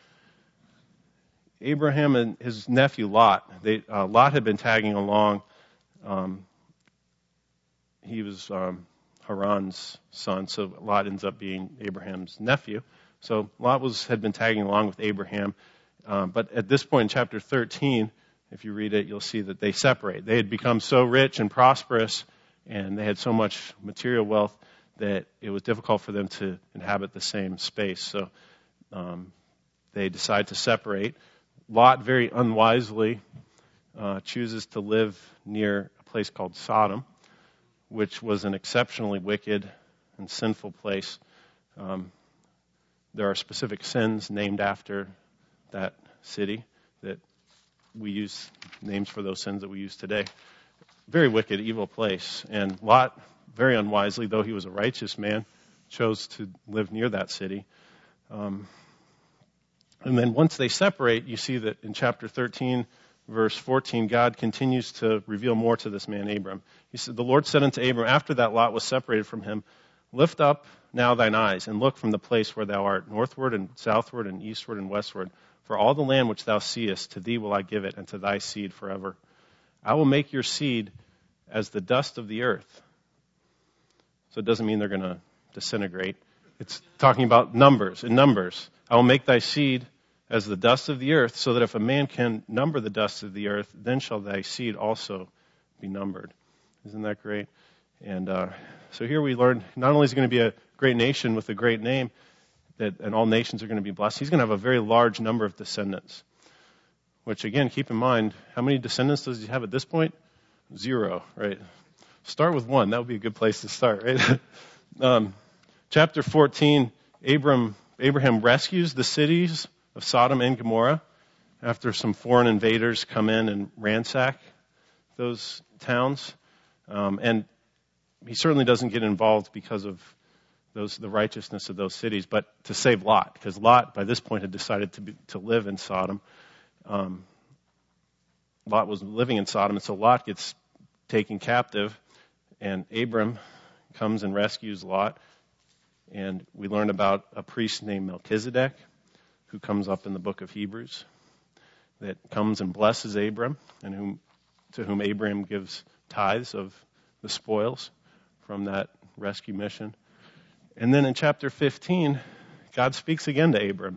Abraham and his nephew Lot, they, uh, Lot had been tagging along. Um, he was um, Haran's son, so Lot ends up being Abraham's nephew. So Lot was had been tagging along with Abraham. Um, but at this point in chapter thirteen, if you read it, you'll see that they separate. They had become so rich and prosperous, and they had so much material wealth that it was difficult for them to inhabit the same space. So um, they decide to separate. Lot very unwisely uh, chooses to live near a place called Sodom, which was an exceptionally wicked and sinful place. Um, there are specific sins named after that city that we use names for those sins that we use today. Very wicked, evil place. And Lot, very unwisely, though he was a righteous man, chose to live near that city. Um, and then once they separate, you see that in chapter thirteen, verse fourteen, God continues to reveal more to this man, Abram. He said, "The Lord said unto Abram, after that Lot was separated from him, lift up now thine eyes, and look from the place where thou art, northward and southward and eastward and westward. For all the land which thou seest, to thee will I give it, and to thy seed forever. I will make your seed as the dust of the earth." So it doesn't mean they're going to disintegrate. It's talking about numbers, in numbers. "I will make thy seed as the dust of the earth, so that if a man can number the dust of the earth, then shall thy seed also be numbered." Isn't that great? And uh, so here we learn, not only is he going to be a great nation with a great name, that and all nations are going to be blessed, he's going to have a very large number of descendants. Which, again, keep in mind, how many descendants does he have at this point? Zero, right? Start with one. That would be a good place to start, right? um, chapter fourteen, Abram, Abraham rescues the cities of Sodom and Gomorrah after some foreign invaders come in and ransack those towns. Um, and he certainly doesn't get involved because of those the righteousness of those cities, but to save Lot, because Lot, by this point, had decided to be, to live in Sodom. Um, Lot was living in Sodom, and so Lot gets taken captive, and Abram comes and rescues Lot. And we learn about a priest named Melchizedek, who comes up in the book of Hebrews, that comes and blesses Abram, and whom to whom Abraham gives tithes of the spoils from that rescue mission. And then in chapter fifteen, God speaks again to Abram.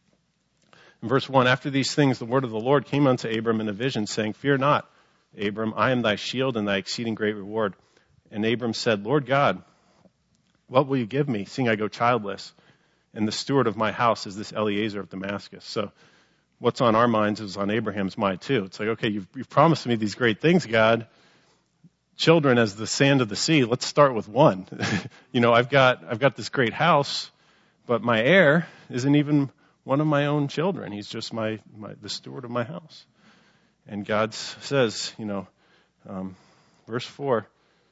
In verse one, "After these things the word of the Lord came unto Abram in a vision, saying, Fear not, Abram, I am thy shield and thy exceeding great reward. And Abram said, Lord God, what will you give me, seeing I go childless? And the steward of my house is this Eliezer of Damascus." So what's on our minds is on Abraham's mind too. It's like, okay, you've, you've promised me these great things, God. Children as the sand of the sea. Let's start with one. you know, I've got I've got this great house, but my heir isn't even one of my own children. He's just my, my the steward of my house. And God says, you know, um, verse four,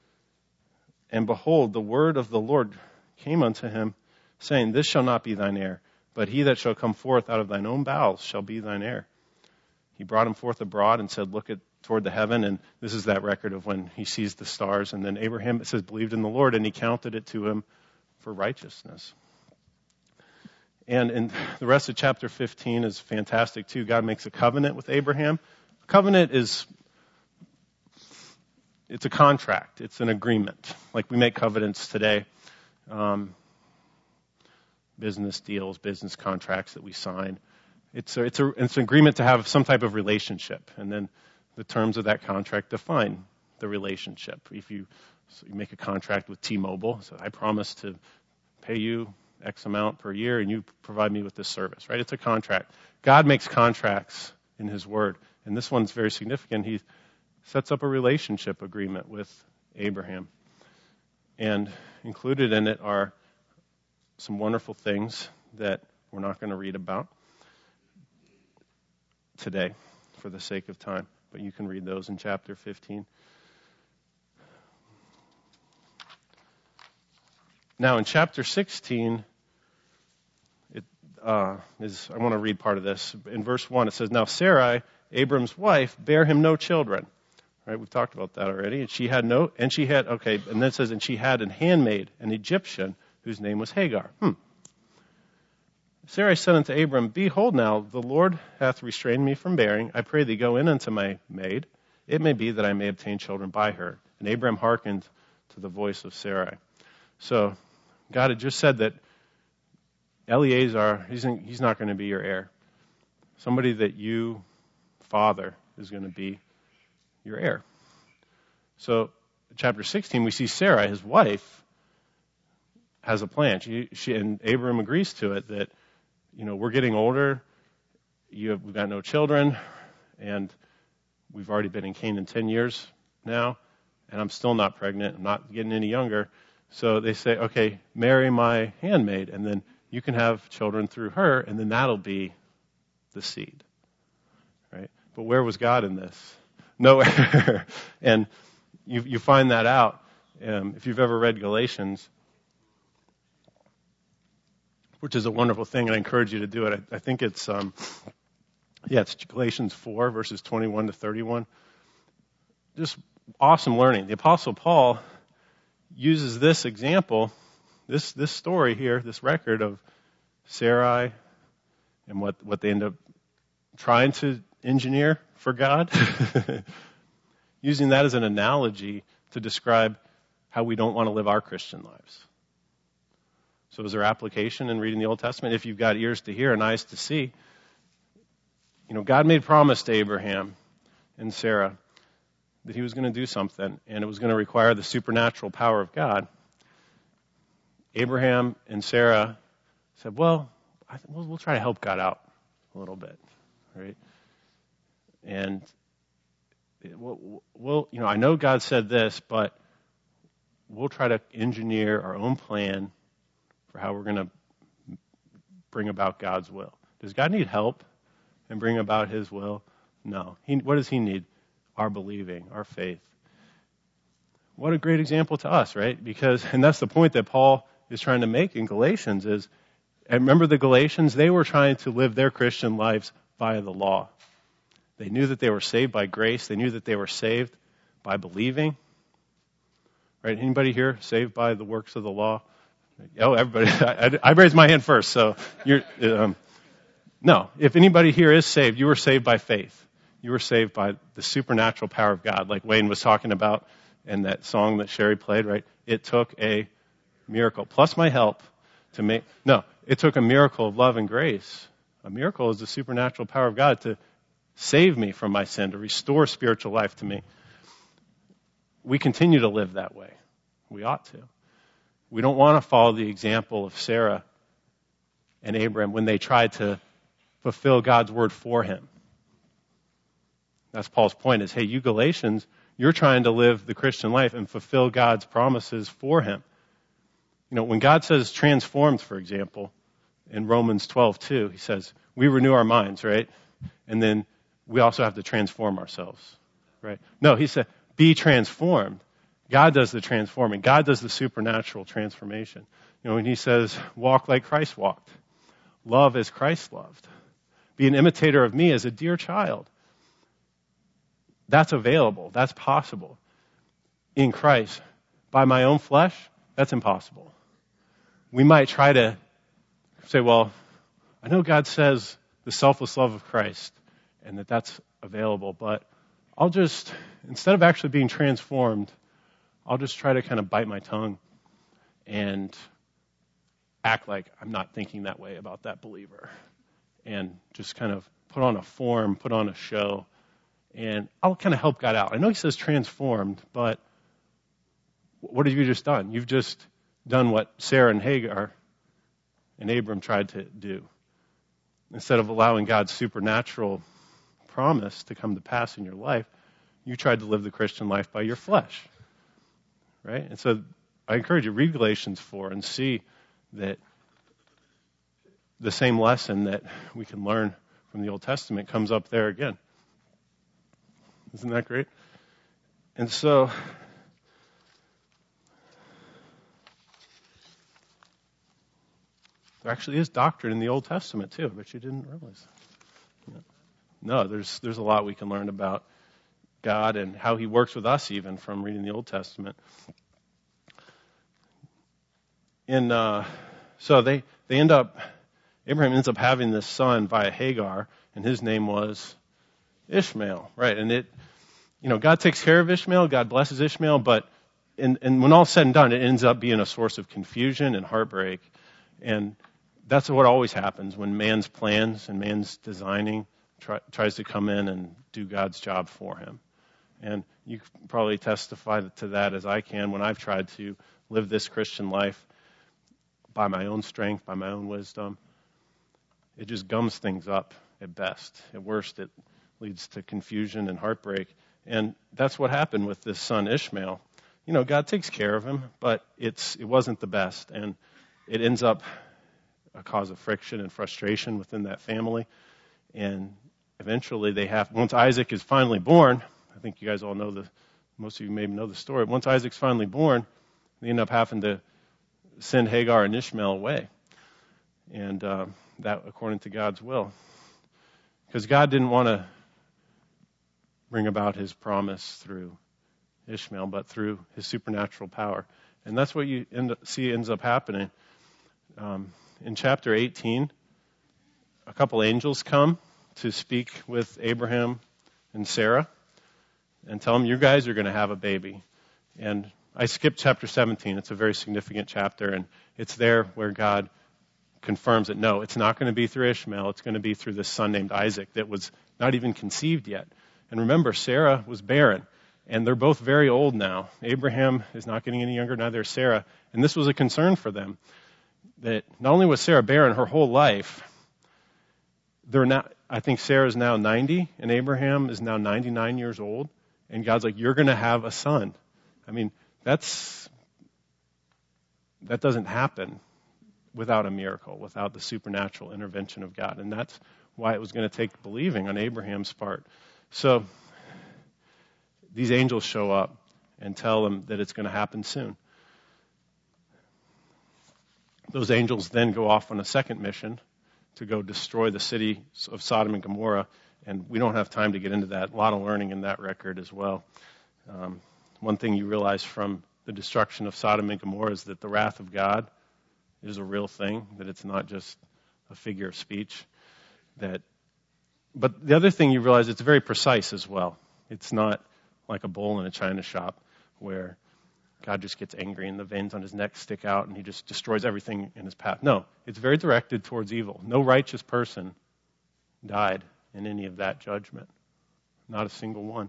"And behold, the word of the Lord came unto him, saying, This shall not be thine heir, but he that shall come forth out of thine own bowels shall be thine heir. He brought him forth abroad and said, Look at toward the heaven." And this is that record of when he sees the stars. And then Abraham, it says, believed in the Lord, and he counted it to him for righteousness. And in the rest of chapter fifteen is fantastic too. God makes a covenant with Abraham. A covenant is, it's a contract. It's an agreement. Like we make covenants today. Um, business deals, business contracts that we sign. It's a, it's a, it's an agreement to have some type of relationship. And then the terms of that contract define the relationship. If you, so you make a contract with T-Mobile, so I promise to pay you X amount per year and you provide me with this service, right? It's a contract. God makes contracts in his word. And this one's very significant. He sets up a relationship agreement with Abraham. And included in it are some wonderful things that we're not going to read about today for the sake of time. But you can read those in chapter fifteen. Now in chapter sixteen, it uh, is, I want to read part of this. In verse one, it says, "Now Sarai, Abram's wife, bare him no children." Right, we've talked about that already. And she had no, and she had, okay, and then it says, "And she had an handmaid, an Egyptian, whose name was Hagar." Hmm. Sarai said unto Abram, "Behold now, the Lord hath restrained me from bearing. I pray thee, go in unto my maid. It may be that I may obtain children by her." And Abram hearkened to the voice of Sarai. So God had just said that Eliezer, he's, in, he's not going to be your heir. Somebody that you father is going to be your heir. So chapter sixteen, we see Sarai, his wife, has a plan. She, she and Abram agrees to it that, you know, we're getting older. You have, we've got no children, and we've already been in Canaan ten years now, and I'm still not pregnant. I'm not getting any younger. So they say, okay, marry my handmaid, and then you can have children through her, and then that'll be the seed. Right? But where was God in this? Nowhere. And you, you find that out. Um, if you've ever read Galatians, which is a wonderful thing, and I encourage you to do it. I, I think it's, um, yeah, it's Galatians four, verses twenty-one to thirty-one. Just awesome learning. The Apostle Paul uses this example, this this story here, this record of Sarai and what, what they end up trying to engineer for God, using that as an analogy to describe how we don't want to live our Christian lives. So is there application in reading the Old Testament? If you've got ears to hear and eyes to see, you know, God made promise to Abraham and Sarah that he was going to do something, and it was going to require the supernatural power of God. Abraham and Sarah said, well, I th- we'll, we'll try to help God out a little bit, right? And it, we'll, we'll, you know, I know God said this, but we'll try to engineer our own plan for how we're going to bring about God's will. Does God need help in bringing about his will? No. He, what does he need? Our believing, our faith. What a great example to us, right? Because, and that's the point that Paul is trying to make in Galatians is, and remember the Galatians, they were trying to live their Christian lives via the law. They knew that they were saved by grace. They knew that they were saved by believing. Right? Anybody here saved by the works of the law? Oh, everybody. I, I raised my hand first, so you're, um, no. If anybody here is saved, you were saved by faith. You were saved by the supernatural power of God, like Wayne was talking about in that song that Sherry played, right? It took a miracle, plus my help, to make, no, it took a miracle of love and grace. A miracle is the supernatural power of God to save me from my sin, to restore spiritual life to me. We continue to live that way. We ought to. We don't want to follow the example of Sarah and Abraham when they tried to fulfill God's word for him. That's Paul's point is, hey, you Galatians, you're trying to live the Christian life and fulfill God's promises for him. You know, when God says transformed, for example, in Romans twelve two, he says, we renew our minds, right? And then we also have to transform ourselves, right? No, he said, be transformed. God does the transforming. God does the supernatural transformation. You know, when he says, walk like Christ walked, love as Christ loved, be an imitator of me as a dear child. That's available. That's possible. In Christ. By my own flesh, that's impossible. We might try to say, well, I know God says the selfless love of Christ and that that's available, but I'll just, instead of actually being transformed, I'll just try to kind of bite my tongue and act like I'm not thinking that way about that believer and just kind of put on a form, put on a show, and I'll kind of help God out. I know he says transformed, but what have you just done? You've just done what Sarah and Hagar and Abram tried to do. Instead of allowing God's supernatural promise to come to pass in your life, you tried to live the Christian life by your flesh. Right? And so I encourage you, read Galatians four and see that the same lesson that we can learn from the Old Testament comes up there again. Isn't that great? And so, there actually is doctrine in the Old Testament too, but you didn't realize. No, there's there's a lot we can learn about God and how he works with us even from reading the Old Testament. In uh, so they they end up Abraham ends up having this son via Hagar, and his name was Ishmael, right? And it, you know, God takes care of Ishmael, God blesses Ishmael, but in, and when all's said and done, it ends up being a source of confusion and heartbreak, and that's what always happens when man's plans and man's designing try, tries to come in and do God's job for him. And you can probably testify to that as I can when I've tried to live this Christian life by my own strength, by my own wisdom. It just gums things up at best. At worst, it leads to confusion and heartbreak. And that's what happened with this son Ishmael. You know, God takes care of him, but it's it wasn't the best. And it ends up a cause of friction and frustration within that family. And eventually they have, once Isaac is finally born, I think you guys all know the, most of you maybe know the story. Once Isaac's finally born, they end up having to send Hagar and Ishmael away. And uh, that according to God's will. Because God didn't want to bring about his promise through Ishmael, but through his supernatural power. And that's what you end up, see ends up happening. Um, in chapter eighteen, a couple angels come to speak with Abraham and Sarah and tell them, you guys are going to have a baby. And I skipped chapter seventeen. It's a very significant chapter, and it's there where God confirms that, no, it's not going to be through Ishmael. It's going to be through this son named Isaac that was not even conceived yet. And remember, Sarah was barren, and they're both very old now. Abraham is not getting any younger, neither is Sarah. And this was a concern for them, that not only was Sarah barren her whole life, they're now, I think Sarah's now ninety, and Abraham is now ninety-nine years old, and God's like, you're going to have a son. I mean, that's that doesn't happen without a miracle, without the supernatural intervention of God. And that's why it was going to take believing on Abraham's part. So these angels show up and tell them that it's going to happen soon. Those angels then go off on a second mission to go destroy the city of Sodom and Gomorrah. And we don't have time to get into that. A lot of learning in that record as well. Um, one thing you realize from the destruction of Sodom and Gomorrah is that the wrath of God is a real thing, that it's not just a figure of speech. That, but the other thing you realize, it's very precise as well. It's not like a bull in a china shop where God just gets angry and the veins on his neck stick out and he just destroys everything in his path. No, it's very directed towards evil. No righteous person died in any of that judgment. Not a single one.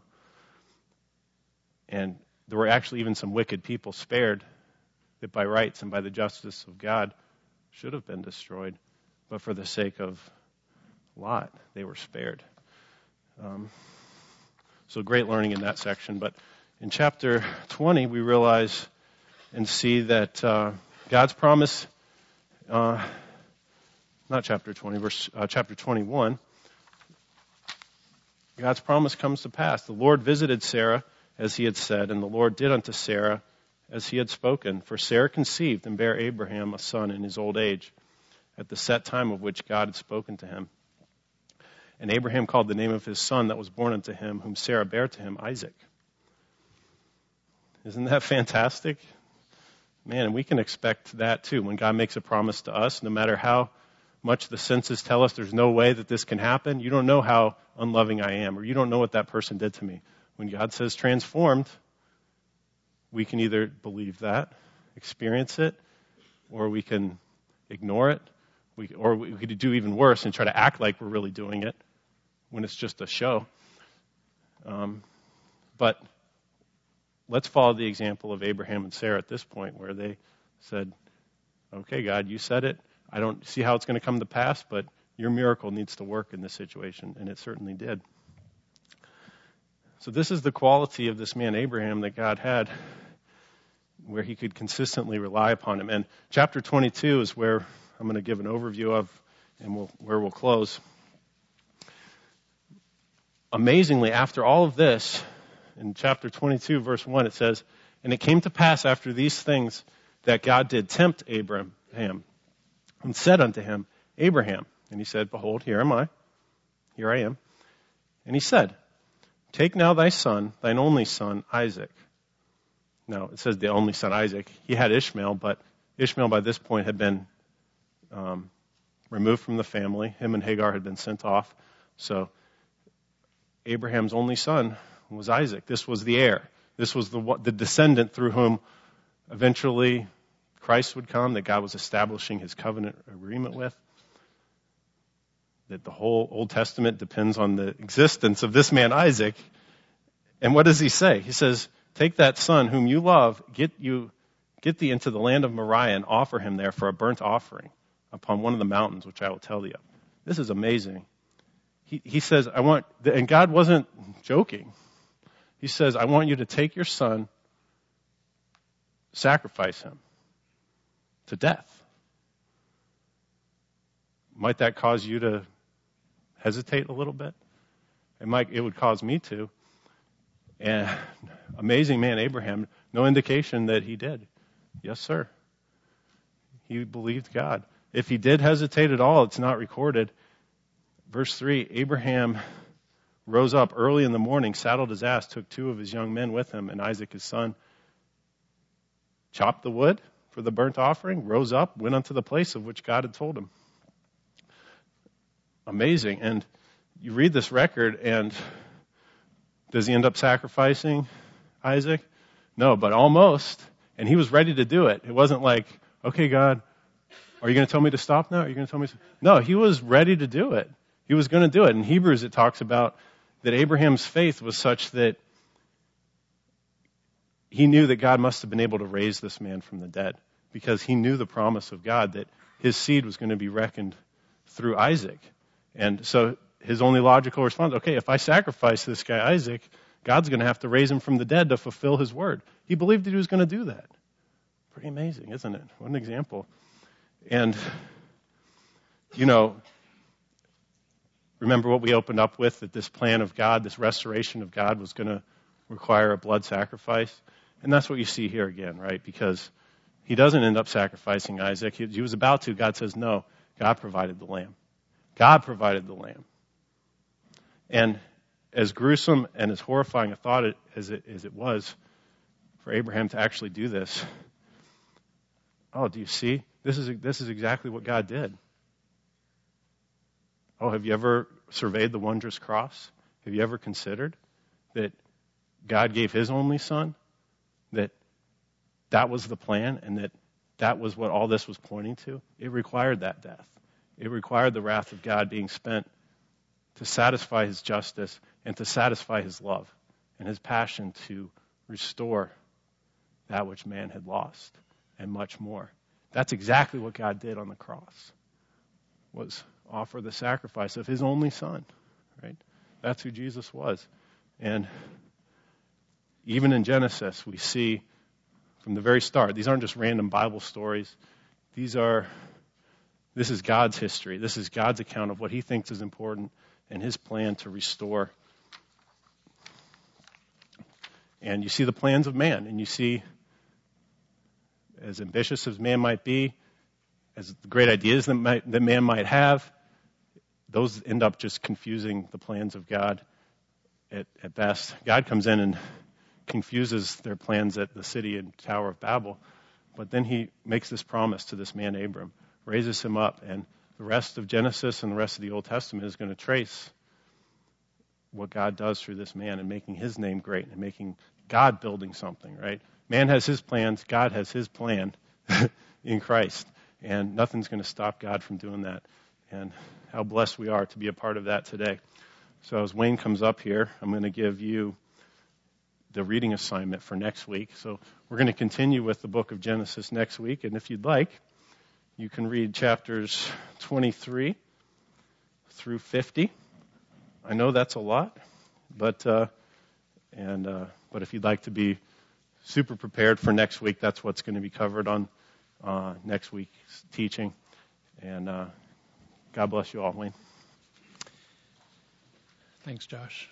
And there were actually even some wicked people spared that by rights and by the justice of God should have been destroyed. But for the sake of Lot, they were spared. Um, so great learning in that section. But in chapter twenty, we realize and see that uh, God's promise, uh, not chapter twenty, verse uh, chapter twenty-one, God's promise comes to pass. The Lord visited Sarah as he had said, and the Lord did unto Sarah as he had spoken. For Sarah conceived and bare Abraham a son in his old age, at the set time of which God had spoken to him. And Abraham called the name of his son that was born unto him, whom Sarah bare to him, Isaac. Isn't that fantastic? Man, and we can expect that too. When God makes a promise to us, no matter how much the senses tell us there's no way that this can happen, you don't know how unloving I am, or you don't know what that person did to me. When God says transformed, we can either believe that, experience it, or we can ignore it, we, or we could do even worse and try to act like we're really doing it when it's just a show. Um, but let's follow the example of Abraham and Sarah at this point, where they said, okay, God, you said it. I don't see how it's going to come to pass, but your miracle needs to work in this situation, and it certainly did. So this is the quality of this man Abraham that God had, where he could consistently rely upon him. And chapter twenty-two is where I'm going to give an overview of, and we'll, where we'll close. Amazingly, after all of this, in chapter twenty-two, verse one, it says, and it came to pass after these things that God did tempt Abraham, and said unto him, Abraham. And he said, behold, here am I. Here I am. And he said, take now thy son, thine only son, Isaac. Now, it says the only son, Isaac. He had Ishmael, but Ishmael by this point had been um, removed from the family. Him and Hagar had been sent off. So Abraham's only son was Isaac. This was the heir. This was the, the descendant through whom eventually Christ would come, that God was establishing his covenant agreement with. That the whole Old Testament depends on the existence of this man Isaac. And what does he say? He says, take that son whom you love, get you, get thee into the land of Moriah and offer him there for a burnt offering upon one of the mountains which I will tell thee of. This is amazing. he, he says, I want, and God wasn't joking. He says, I want you to take your son, sacrifice him to death. Might that cause you to hesitate a little bit? It might, it would cause me to. And amazing man, Abraham, no indication that he did. Yes, sir. He believed God. If he did hesitate at all, it's not recorded. Verse three, Abraham rose up early in the morning, saddled his ass, took two of his young men with him, and Isaac his son, chopped the wood for the burnt offering, rose up, went unto the place of which God had told him. Amazing. And you read this record, and does he end up sacrificing Isaac? No, but almost. And he was ready to do it. It wasn't like, okay, God, are you going to tell me to stop now? Are you going to tell me to... No, he was ready to do it. He was going to do it. In Hebrews, it talks about that Abraham's faith was such that he knew that God must have been able to raise this man from the dead, because he knew the promise of God that his seed was going to be reckoned through Isaac. And so his only logical response, okay, if I sacrifice this guy Isaac, God's going to have to raise him from the dead to fulfill his word. He believed that he was going to do that. Pretty amazing, isn't it? What an example. And, you know, remember what we opened up with, that this plan of God, this restoration of God was going to require a blood sacrifice. And that's what you see here again, right? Because he doesn't end up sacrificing Isaac. He, he was about to. God says, no, God provided the lamb. God provided the lamb. And as gruesome and as horrifying a thought as it, as it was for Abraham to actually do this, oh, do you see? This is, this is exactly what God did. Oh, have you ever surveyed the wondrous cross? Have you ever considered that God gave his only son? That that was the plan, and that that was what all this was pointing to? It required that death. It required the wrath of God being spent to satisfy his justice and to satisfy his love and his passion to restore that which man had lost and much more. That's exactly what God did on the cross, was offer the sacrifice of his only son, right? That's who Jesus was. And even in Genesis, we see from the very start, these aren't just random Bible stories. These are, this is God's history. This is God's account of what he thinks is important and his plan to restore. And you see the plans of man, and you see, as ambitious as man might be, as great ideas that, might, that man might have, those end up just confusing the plans of God at, at best. God comes in and confuses their plans at the city and Tower of Babel, but then he makes this promise to this man Abram, raises him up, and the rest of Genesis and the rest of the Old Testament is going to trace what God does through this man and making his name great and making God building something, right? Man has his plans, God has his plan in Christ, and nothing's going to stop God from doing that. And how blessed we are to be a part of that today. So as Wayne comes up here, I'm going to give you the reading assignment for next week. So we're going to continue with the book of Genesis next week, and if you'd like, you can read chapters twenty-three through fifty. I know that's a lot, but uh, and uh, but if you'd like to be super prepared for next week, that's what's going to be covered on uh, next week's teaching. And uh, God bless you all, Wayne. Thanks, Josh.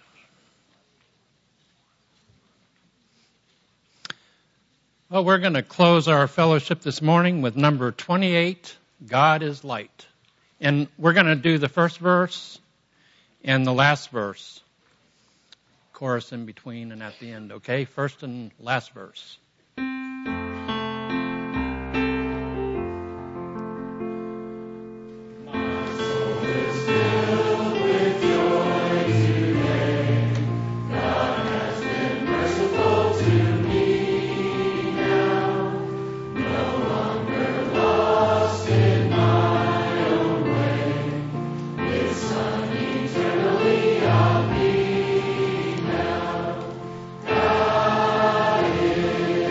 Well, we're going to close our fellowship this morning with number twenty-eight, God is Light. And we're going to do the first verse and the last verse. Chorus in between and at the end, okay? First and last verse. Eternally I'll be now. God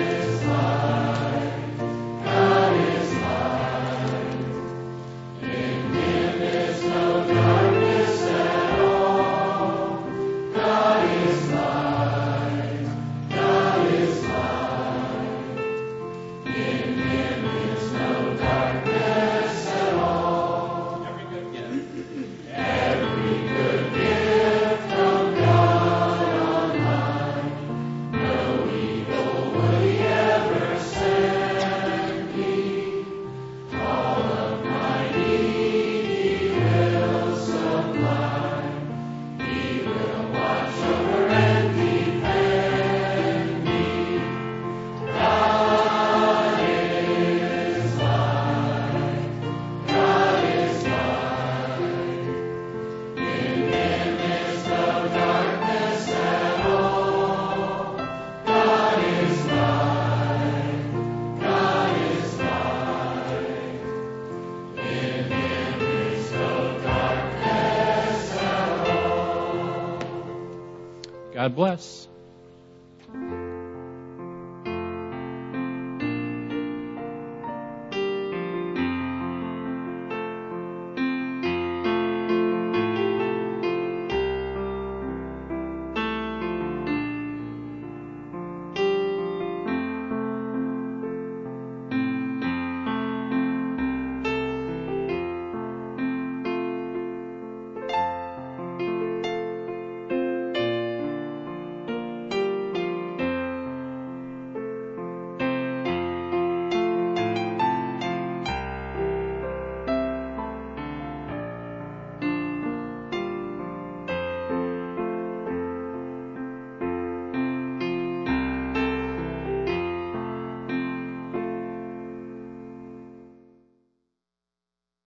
God bless.